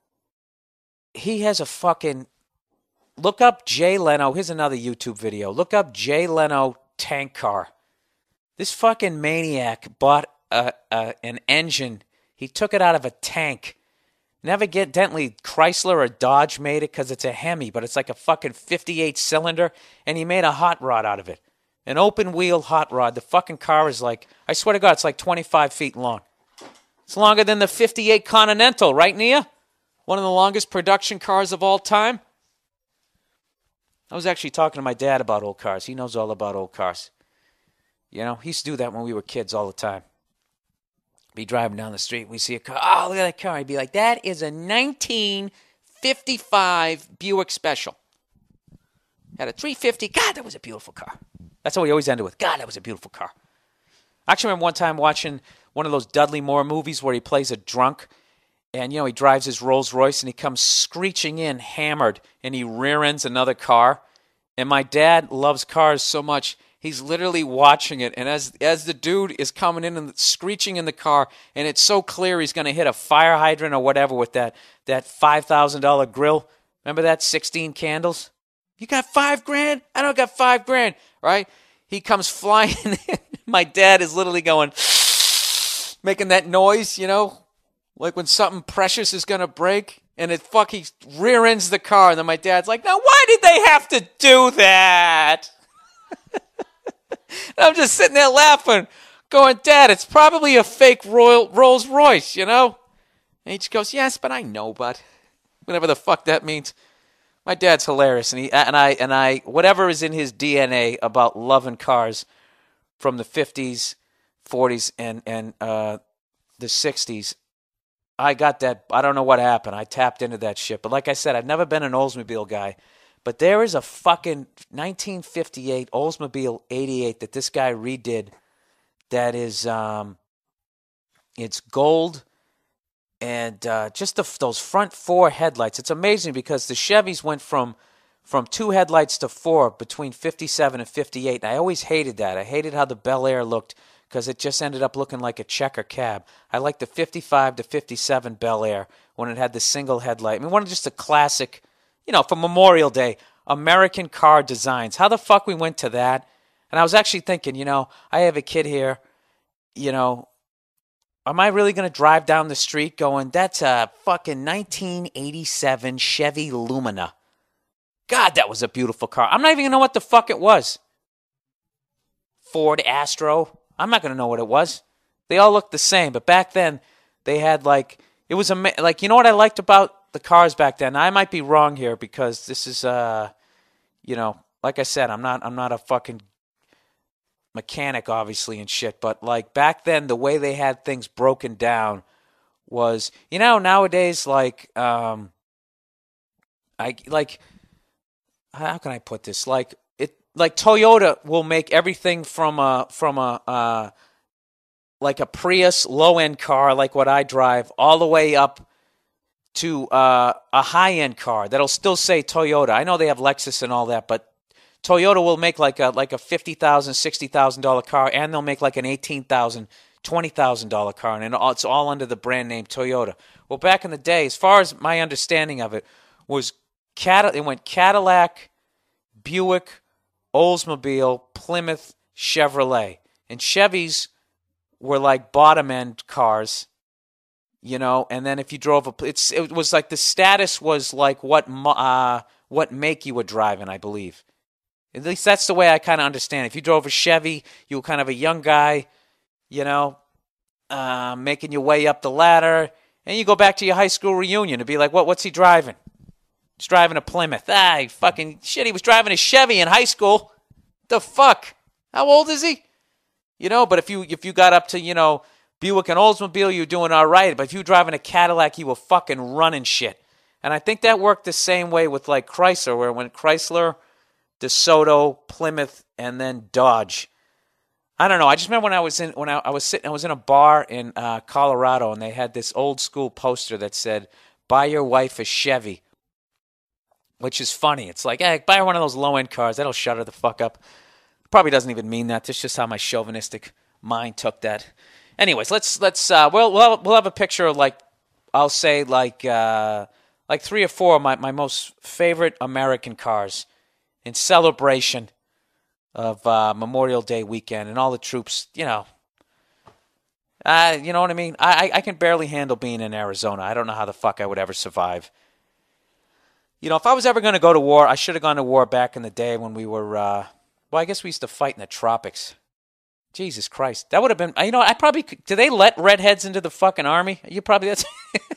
[SPEAKER 6] he has a fucking... Look up Jay Leno. Here's another YouTube video. Look up Jay Leno tank car. This fucking maniac bought a, a, an engine... He took it out of a tank. Never get Evidently, Chrysler or Dodge made it because it's a Hemi, but it's like a fucking fifty-eight cylinder, and he made a hot rod out of it. An open-wheel hot rod. The fucking car is like, I swear to God, it's like twenty-five feet long. It's longer than the fifty-eight Continental, right, Nia? One of the longest production cars of all time. I was actually talking to my dad about old cars. He knows all about old cars. You know, he used to do that when we were kids all the time. Be driving down the street, we see a car. Oh, look at that car. I'd be like, that is a nineteen fifty-five Buick Special. Had a three fifty. God, that was a beautiful car. That's how we always ended with. God, that was a beautiful car. I actually remember one time watching one of those Dudley Moore movies where he plays a drunk, and, you know, he drives his Rolls Royce, and he comes screeching in, hammered, and he rear ends another car. And my dad loves cars so much, he's literally watching it, and as as the dude is coming in and screeching in the car, and it's so clear he's going to hit a fire hydrant or whatever with that that five thousand dollars grill. Remember that? sixteen candles? You got five grand? I don't got five grand, right? He comes flying in. My dad is literally going, making that noise, you know, like when something precious is going to break, and it fuck, he rear ends the car, and then my dad's like, now why did they have to do that? And I'm just sitting there laughing, going, Dad, it's probably a fake Royal Rolls Royce, you know? And he just goes, yes, but I know, but whatever the fuck that means. My dad's hilarious, and he and I and I whatever is in his D N A about loving cars from the fifties, forties, and and uh, the sixties. I got that. I don't know what happened. I tapped into that shit. But like I said, I've never been an Oldsmobile guy. But there is a fucking nineteen fifty-eight Oldsmobile eighty-eight that this guy redid that is, um, it's gold and uh, just the, those front four headlights. It's amazing because the Chevys went from from two headlights to four between fifty-seven and fifty-eight. And I always hated that. I hated how the Bel Air looked because it just ended up looking like a checker cab. I liked the fifty-five to fifty-seven Bel Air when it had the single headlight. I mean, one of just a classic, you know, for Memorial Day, American car designs. How the fuck we went to that? And I was actually thinking, you know, I have a kid here, you know, am I really going to drive down the street going, that's a fucking nineteen eighty-seven Chevy Lumina. God, that was a beautiful car. I'm not even going to know what the fuck it was. Ford Astro. I'm not going to know what it was. They all looked the same, but back then they had like, it was a, like, you know what I liked about the cars back then? I might be wrong here because this is, uh, you know, like I said, I'm not, I'm not a fucking mechanic, obviously, and shit, but like back then, the way they had things broken down was, you know, nowadays, like, um, I, like, how can I put this? Like, Like Toyota will make everything from a from a uh, like a Prius low end car, like what I drive, all the way up to uh, a high end car that'll still say Toyota. I know they have Lexus and all that, but Toyota will make like a like a fifty thousand, sixty thousand dollar car, and they'll make like an eighteen thousand, twenty thousand dollar car, and it's all under the brand name Toyota. Well, back in the day, as far as my understanding of it, was Cad- it went Cadillac, Buick, Oldsmobile, Plymouth, Chevrolet. And Chevys were like bottom-end cars, you know, and then if you drove a... It's, it was like the status was like what uh, what make you were driving, I believe. At least that's the way I kind of understand it. If you drove a Chevy, you were kind of a young guy, you know, uh, making your way up the ladder, and you go back to your high school reunion and be like, what? what's he driving? He's driving a Plymouth. Ah, he fucking shit, he was driving a Chevy in high school. The fuck? How old is he? You know, but if you if you got up to, you know, Buick and Oldsmobile, you're doing all right. But if you were driving a Cadillac, you were fucking running shit. And I think that worked the same way with like Chrysler, where when Chrysler, DeSoto, Plymouth, and then Dodge. I don't know. I just remember when I was in when I, I was sitting, I was in a bar in uh, Colorado, and they had this old school poster that said, "Buy your wife a Chevy." Which is funny. It's like, hey, buy her one of those low-end cars. That'll shut her the fuck up. Probably doesn't even mean that. That's just how my chauvinistic mind took that. Anyways, let's let's uh, we'll we'll have, we'll have a picture of like I'll say like uh, like three or four of my, my most favorite American cars in celebration of uh, Memorial Day weekend and all the troops. You know, uh, you know what I mean. I I can barely handle being in Arizona. I don't know how the fuck I would ever survive. You know, if I was ever going to go to war, I should have gone to war back in the day when we were, uh, well, I guess we used to fight in the tropics. Jesus Christ. That would have been, you know, I probably, could, do they let redheads into the fucking army? You probably, that's,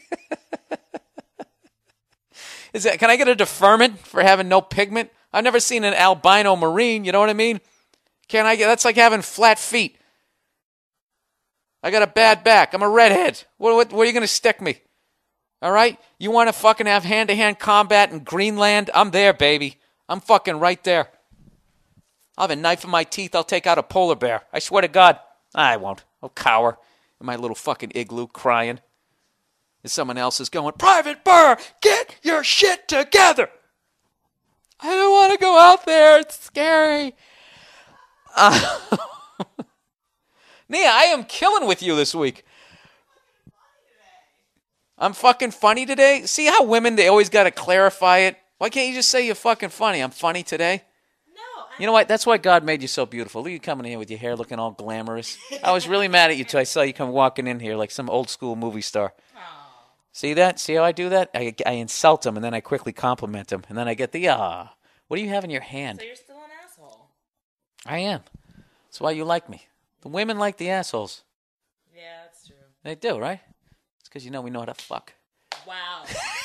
[SPEAKER 6] is that, can I get a deferment for having no pigment? I've never seen an albino Marine, you know what I mean? Can I get, that's like having flat feet. I got a bad back. I'm a redhead. What, what, where are you going to stick me? All right? You want to fucking have hand-to-hand combat in Greenland? I'm there, baby. I'm fucking right there. I'll have a knife in my teeth. I'll take out a polar bear. I swear to God. I won't. I'll cower in my little fucking igloo crying. And someone else is going, Private Burr, get your shit together. I don't want to go out there. It's scary. Uh, Nia, I am killing with you this week. I'm fucking funny today? See how women, they always got to clarify it? Why can't you just say you're fucking funny? I'm funny today?
[SPEAKER 2] No. I'm
[SPEAKER 6] You know what? That's why God made you so beautiful. Look at you coming in here with your hair looking all glamorous. I was really mad at you till I saw you come walking in here like some old school movie star. See that? See how I do that? I, I insult them and then I quickly compliment them. And then I get the, ah. What do you have in your hand?
[SPEAKER 2] So you're still an asshole.
[SPEAKER 6] I am. That's why you like me. The women like the assholes.
[SPEAKER 2] Yeah, that's true.
[SPEAKER 6] They do, right? It's because you know we know how to fuck.
[SPEAKER 2] Wow.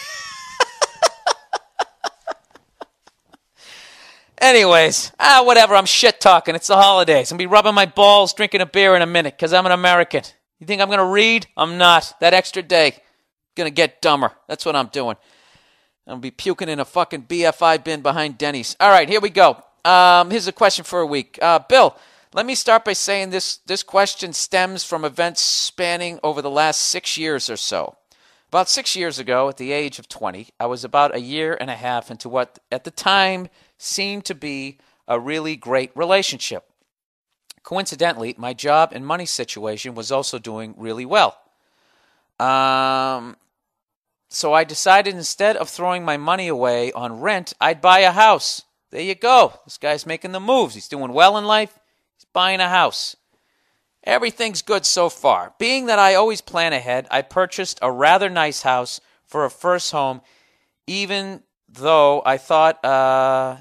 [SPEAKER 6] Anyways, ah, whatever. I'm shit talking. It's the holidays. I'm going to be rubbing my balls, drinking a beer in a minute because I'm an American. You think I'm going to read? I'm not. That extra day, going to get dumber. That's what I'm doing. I'm going to be puking in a fucking B F I bin behind Denny's. All right, here we go. Um, here's a question for a week. Uh, Bill, let me start by saying this, this question stems from events spanning over the last six years or so. About six years ago, at the age of twenty, I was about a year and a half into what at the time seemed to be a really great relationship. Coincidentally, my job and money situation was also doing really well. Um, so I decided instead of throwing my money away on rent, I'd buy a house. There you go. This guy's making the moves. He's doing well in life. He's buying a house. Everything's good so far. Being that I always plan ahead, I purchased a rather nice house for a first home, even though I thought, uh,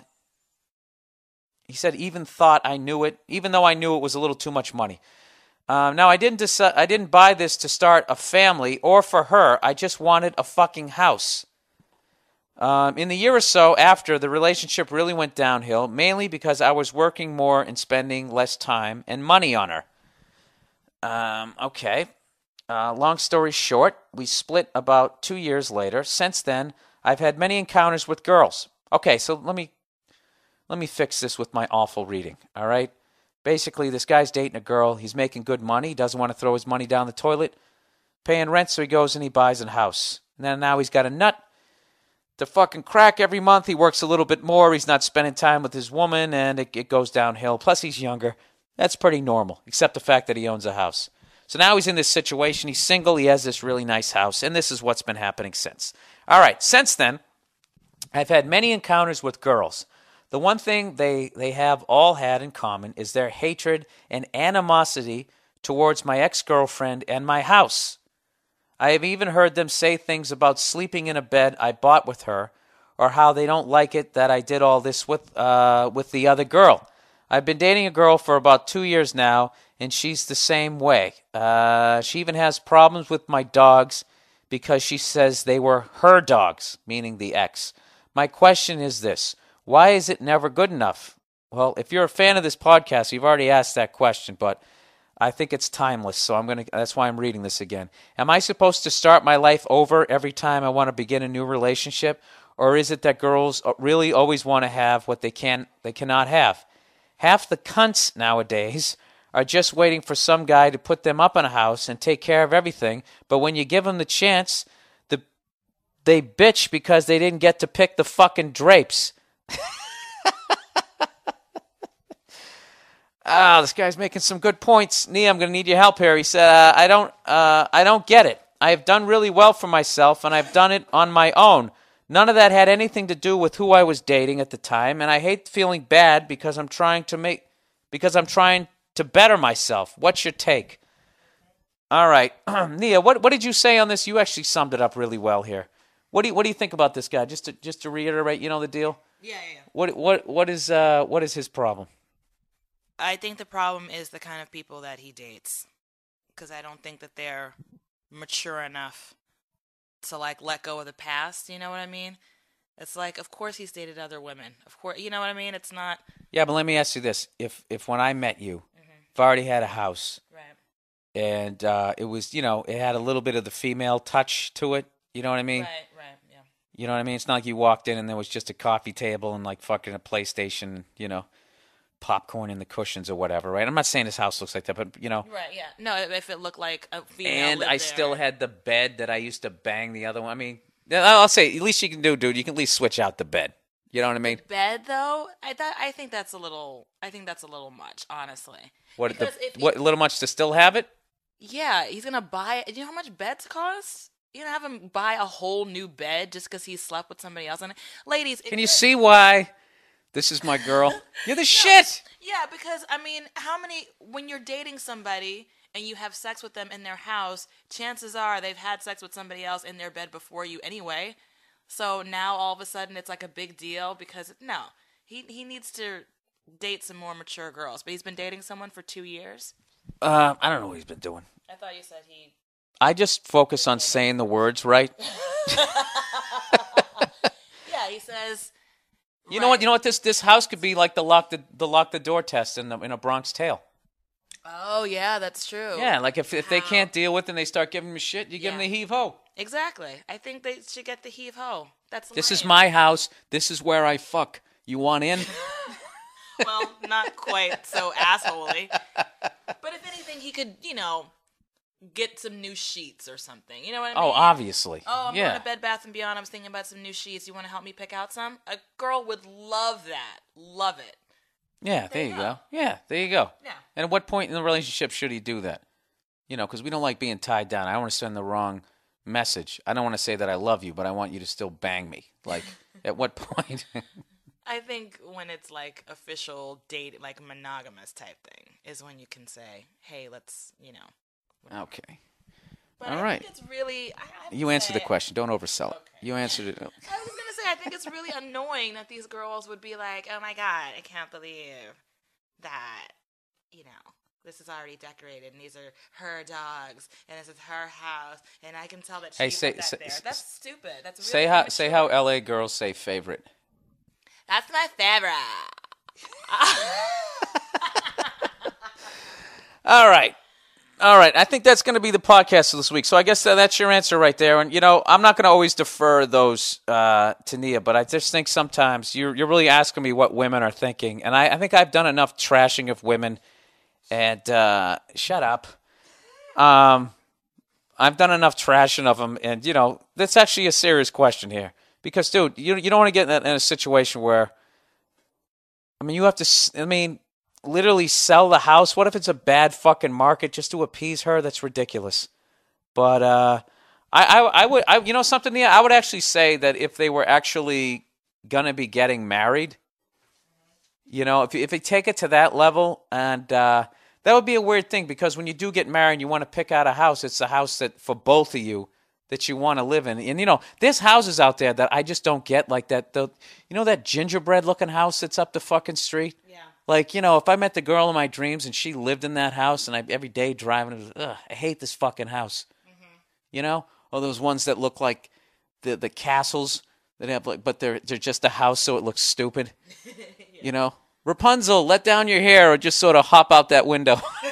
[SPEAKER 6] he said, even thought I knew it, even though I knew it was a little too much money. Um, now, I didn't deci- I didn't buy this to start a family or for her. I just wanted a fucking house. Um, in the year or so after, the relationship really went downhill, mainly because I was working more and spending less time and money on her. Um, okay. Uh, long story short, we split about two years later. Since then, I've had many encounters with girls. Okay, so let me let me fix this with my awful reading, all right? Basically, this guy's dating a girl. He's making good money. He doesn't want to throw his money down the toilet. Paying rent, so he goes and he buys a house. And then now he's got a nut to fucking crack every month. He works a little bit more. He's not spending time with his woman, and it, it goes downhill. Plus, he's younger. That's pretty normal, except the fact that he owns a house. So now he's in this situation. He's single. He has this really nice house, and this is what's been happening since. All right, since then, I've had many encounters with girls. The one thing they, they have all had in common is their hatred and animosity towards my ex-girlfriend and my house. I have even heard them say things about sleeping in a bed I bought with her, or how they don't like it that I did all this with uh, with the other girl. I've been dating a girl for about two years now, and she's the same way. Uh, she even has problems with my dogs because she says they were her dogs, meaning the ex. My question is this: why is it never good enough? Well, if you're a fan of this podcast, you've already asked that question, but I think it's timeless, so I'm gonna. That's why I'm reading this again. Am I supposed to start my life over every time I want to begin a new relationship, or is it that girls really always want to have what they can they cannot have? Half the cunts nowadays are just waiting for some guy to put them up in a house and take care of everything, but when you give them the chance, the they bitch because they didn't get to pick the fucking drapes. Ah, oh, this guy's making some good points. Nia, I'm going to need your help here. He said, uh, I don't uh, I don't get it. I have done really well for myself, and I've done it on my own. None of that had anything to do with who I was dating at the time, and I hate feeling bad because I'm trying to make because I'm trying to better myself. What's your take? All right. Nia, what what did you say on this? You actually summed it up really well here. What do you what do you think about this guy? Just to just to reiterate, you know the deal?
[SPEAKER 2] Yeah, yeah, yeah.
[SPEAKER 6] What what what is uh what is his problem?
[SPEAKER 2] I think the problem is the kind of people that he dates, because I don't think that they're mature enough to like let go of the past. You know what I mean? It's like, of course he's dated other women. Of course, you know what I mean? It's not.
[SPEAKER 6] Yeah, but let me ask you this: if if when I met you, mm-hmm. if I already had a house,
[SPEAKER 2] right,
[SPEAKER 6] and uh, it was, you know, it had a little bit of the female touch to it. You know what I mean?
[SPEAKER 2] Right, right, yeah.
[SPEAKER 6] You know what I mean? It's not like you walked in and there was just a coffee table and like fucking a PlayStation, you know. Popcorn in the cushions or whatever, right? I'm not saying this house looks like that, but you know.
[SPEAKER 2] Right, yeah. No, if it looked like a female
[SPEAKER 6] and I
[SPEAKER 2] there.
[SPEAKER 6] still had the bed that I used to bang the other one. I mean, I'll say, at least you can do, dude, you can at least switch out the bed. You know what I mean?
[SPEAKER 2] Bed, though, I th- I think that's a little, I think that's a little much, honestly.
[SPEAKER 6] What, the, what, a little much to still have it?
[SPEAKER 2] Yeah, he's going to buy, do you know how much beds cost? You're going to have him buy a whole new bed just because he slept with somebody else on it? Ladies.
[SPEAKER 6] Can you see why? This is my girl. You're the no, shit.
[SPEAKER 2] Yeah, because, I mean, how many, when you're dating somebody and you have sex with them in their house, chances are they've had sex with somebody else in their bed before you anyway. So now all of a sudden it's like a big deal because, no, he he needs to date some more mature girls. But he's been dating someone for two years?
[SPEAKER 6] Uh, I don't know what he's been doing.
[SPEAKER 2] I thought you said he...
[SPEAKER 6] I just focus on saying the words right.
[SPEAKER 2] Yeah, he says...
[SPEAKER 6] You
[SPEAKER 2] right.
[SPEAKER 6] know what? You know what? This this house could be like the lock the, the lock the door test in the, in a Bronx Tale.
[SPEAKER 2] Oh yeah, that's true.
[SPEAKER 6] Yeah, like if if they can't deal with it and they start giving them shit, you give yeah. them the heave ho.
[SPEAKER 2] Exactly. I think they should get the heave ho. That's
[SPEAKER 6] this
[SPEAKER 2] lame.
[SPEAKER 6] Is my house. This is where I fuck. You want in?
[SPEAKER 2] Well, not quite so assholey. But if anything, he could, you know, get some new sheets or something. You know what I mean?
[SPEAKER 6] Oh, obviously.
[SPEAKER 2] Oh, I'm
[SPEAKER 6] yeah.
[SPEAKER 2] going to Bed Bath and Beyond. I was thinking about some new sheets. You want to help me pick out some? A girl would love that. Love it.
[SPEAKER 6] Yeah, there, there you go. go. Yeah, there you go.
[SPEAKER 2] Yeah.
[SPEAKER 6] And at what point in the relationship should he do that? You know, because we don't like being tied down. I don't want to send the wrong message. I don't want to say that I love you, but I want you to still bang me. Like, at what point?
[SPEAKER 2] I think when it's like official date, like monogamous type thing, is when you can say, hey, let's, you know. Whatever.
[SPEAKER 6] Okay.
[SPEAKER 2] But
[SPEAKER 6] All
[SPEAKER 2] I
[SPEAKER 6] right.
[SPEAKER 2] think it's really. I, I
[SPEAKER 6] you answered
[SPEAKER 2] say,
[SPEAKER 6] the question. Don't oversell it.
[SPEAKER 2] Okay.
[SPEAKER 6] You answered it.
[SPEAKER 2] I was going to say, I think it's really annoying that these girls would be like, oh my God, I can't believe that, you know, this is already decorated and these are her dogs and this is her house and I can tell that she
[SPEAKER 6] hey,
[SPEAKER 2] put
[SPEAKER 6] say,
[SPEAKER 2] that
[SPEAKER 6] say,
[SPEAKER 2] there. That's stupid. That's really
[SPEAKER 6] say how say how L A girls say favorite.
[SPEAKER 2] That's my favorite.
[SPEAKER 6] All right. All right, I think that's going to be the podcast for this week. So I guess that, that's your answer right there. And, you know, I'm not going to always defer those uh, to Nia, but I just think sometimes you're, you're really asking me what women are thinking. And I, I think I've done enough trashing of women. And uh, shut up. Um, I've done enough trashing of them. And, you know, that's actually a serious question here. Because, dude, you, you don't want to get in a, in a situation where, I mean, you have to, I mean... literally sell the house. What if it's a bad fucking market just to appease her? That's ridiculous. But uh, I, I, I would, I, you know, something. Yeah, I would actually say that if they were actually gonna be getting married, you know, if if they take it to that level, and uh, that would be a weird thing because when you do get married, and you want to pick out a house. It's a house that for both of you that you want to live in. And you know, there's houses out there that I just don't get, like that. The you know that gingerbread looking house that's up the fucking street.
[SPEAKER 2] Yeah.
[SPEAKER 6] Like, you know, if I met the girl in my dreams and she lived in that house and I every day driving, it was, ugh, I hate this fucking house. Mm-hmm. You know? Or those ones that look like the the castles that have like, but they're they're just a house so it looks stupid. Yeah. You know? Rapunzel, let down your hair or just sort of hop out that window.
[SPEAKER 2] Yeah,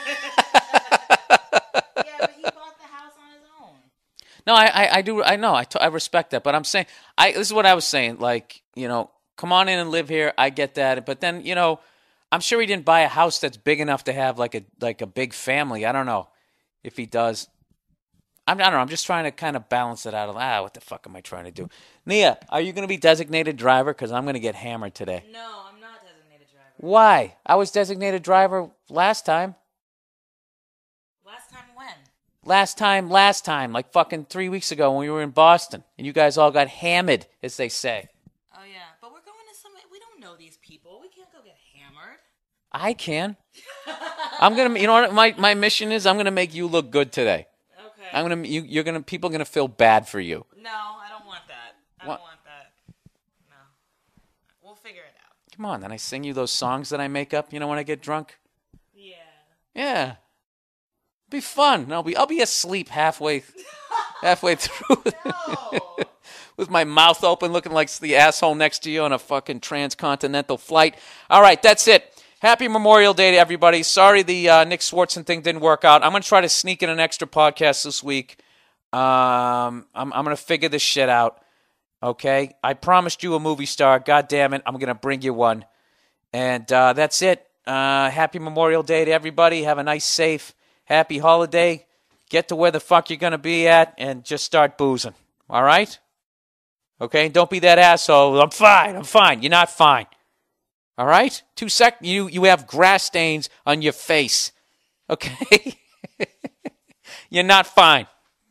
[SPEAKER 2] but he bought the house on his own.
[SPEAKER 6] No, I, I, I do, I know, I, t- I respect that, but I'm saying, I this is what I was saying, like, you know, come on in and live here, I get that, but then, you know, I'm sure he didn't buy a house that's big enough to have like a like a big family. I don't know if he does. I'm, I don't know. I'm just trying to kind of balance it out. Ah, what the fuck am I trying to do? Nia, are you going to be designated driver? Because I'm going to get hammered today.
[SPEAKER 2] No, I'm not designated driver.
[SPEAKER 6] Why? I was designated driver last time.
[SPEAKER 2] Last time when?
[SPEAKER 6] Last time, last time, like fucking three weeks ago when we were in Boston. And you guys all got hammered, as they say.
[SPEAKER 2] Oh, yeah. But we're going to some... We don't know these people. We can't go get hammered.
[SPEAKER 6] I can. I'm gonna. You know what my, my mission is? I'm gonna make you look good today.
[SPEAKER 2] Okay.
[SPEAKER 6] I'm gonna. You, you're gonna. People are gonna feel bad for you.
[SPEAKER 2] No, I don't want that. I
[SPEAKER 6] What?
[SPEAKER 2] don't want that. No. We'll figure it out.
[SPEAKER 6] Come on, then I sing you those songs that I make up. You know when I get drunk.
[SPEAKER 2] Yeah.
[SPEAKER 6] Yeah. Be fun. I'll be. I'll be asleep halfway. halfway through.
[SPEAKER 2] No.
[SPEAKER 6] With my mouth open, looking like the asshole next to you on a fucking transcontinental flight. All right, that's it. Happy Memorial Day to everybody. Sorry the uh, Nick Swartzen thing didn't work out. I'm going to try to sneak in an extra podcast this week. Um, I'm, I'm going to figure this shit out. Okay? I promised you a movie star. God damn it. I'm going to bring you one. And uh, that's it. Uh, happy Memorial Day to everybody. Have a nice, safe, happy holiday. Get to where the fuck you're going to be at and just start boozing. All right? Okay? Don't be that asshole. I'm fine. I'm fine. You're not fine. All right? Two sec. You you have grass stains on your face. Okay? You're not fine.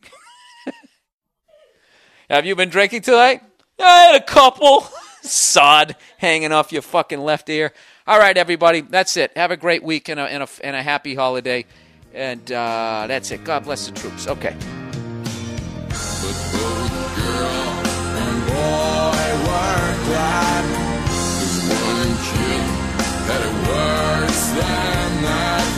[SPEAKER 6] Have you been drinking tonight? I had a couple. Sod hanging off your fucking left ear. All right, everybody. That's it. Have a great week and a, and a, and a happy holiday. And uh, that's it. God bless the troops. Okay.
[SPEAKER 4] But both girl and boy were glad. There's one kid had it worse than that.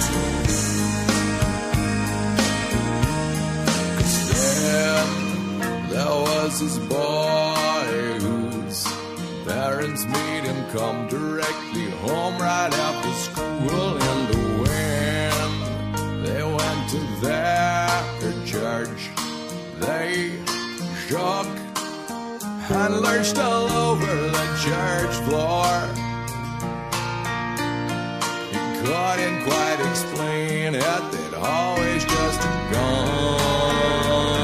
[SPEAKER 4] 'Cause then there was this boy whose parents made him come directly home right after school. And when they went to their church, they shook and lurched all over the church floor. He couldn't quite explain it. They'd always just gone.